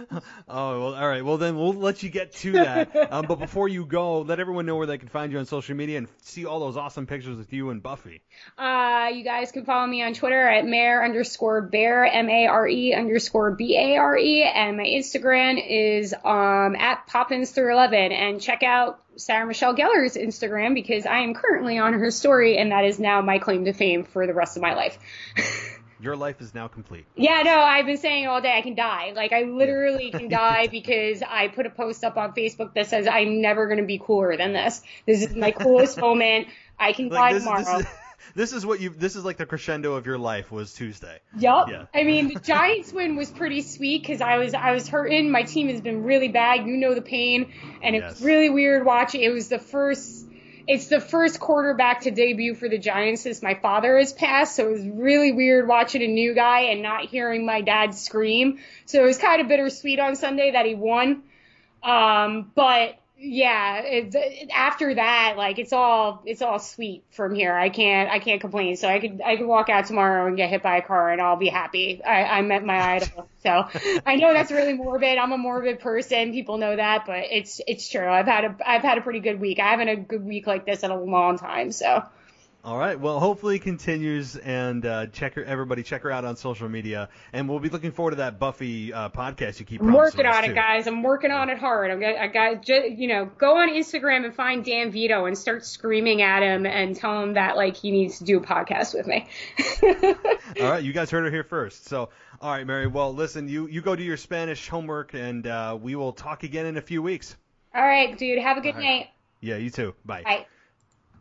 Oh well, all right. Well, then we'll let you get to that. Um, but before you go, let everyone know where they can find you on social media and see all those awesome pictures with you and Buffy. Uh, you guys can follow me on Twitter at Mare underscore Bear, M A R E underscore B A R E, and my Instagram is um at Poppins three eleven. And check out Sarah Michelle Gellar's Instagram, because I am currently on her story, and that is now my claim to fame for the rest of my life. Your life is now complete. Yeah, no, I've been saying all day I can die. Like, I literally can die because I put a post up on Facebook that says I'm never going to be cooler than this. This is my coolest moment. I can like die this, tomorrow. This is, this is what you. This is like the crescendo of your life was Tuesday. Yup. Yeah. I mean, the Giants win was pretty sweet because I was I was hurting. My team has been really bad. You know the pain, and it's yes. really weird watching. It was the first. It's the first quarterback to debut for the Giants since my father has passed, so it was really weird watching a new guy and not hearing my dad scream. So it was kind of bittersweet on Sunday that he won. Um, but yeah, it, after that, like it's all it's all sweet from here. I can't I can't complain. So I could I could walk out tomorrow and get hit by a car and I'll be happy. I, I met my idol. So I know that's really morbid. I'm a morbid person. People know that, but it's it's true. I've had a I've had a pretty good week. I haven't had a good week like this in a long time. So. All right. Well, hopefully it continues, and uh, check her, everybody check her out on social media, and we'll be looking forward to that Buffy uh, podcast you keep I'm promising working on us, it, too. guys. I'm working on it hard. I'm gonna, I got, you know, go on Instagram and find Dan Vito and start screaming at him and tell him that like he needs to do a podcast with me. All right, you guys heard her here first. So, all right, Mary. Well, listen, you you go do your Spanish homework, and uh, we will talk again in a few weeks. All right, dude. Have a good All right. night. Yeah, you too. Bye. Bye.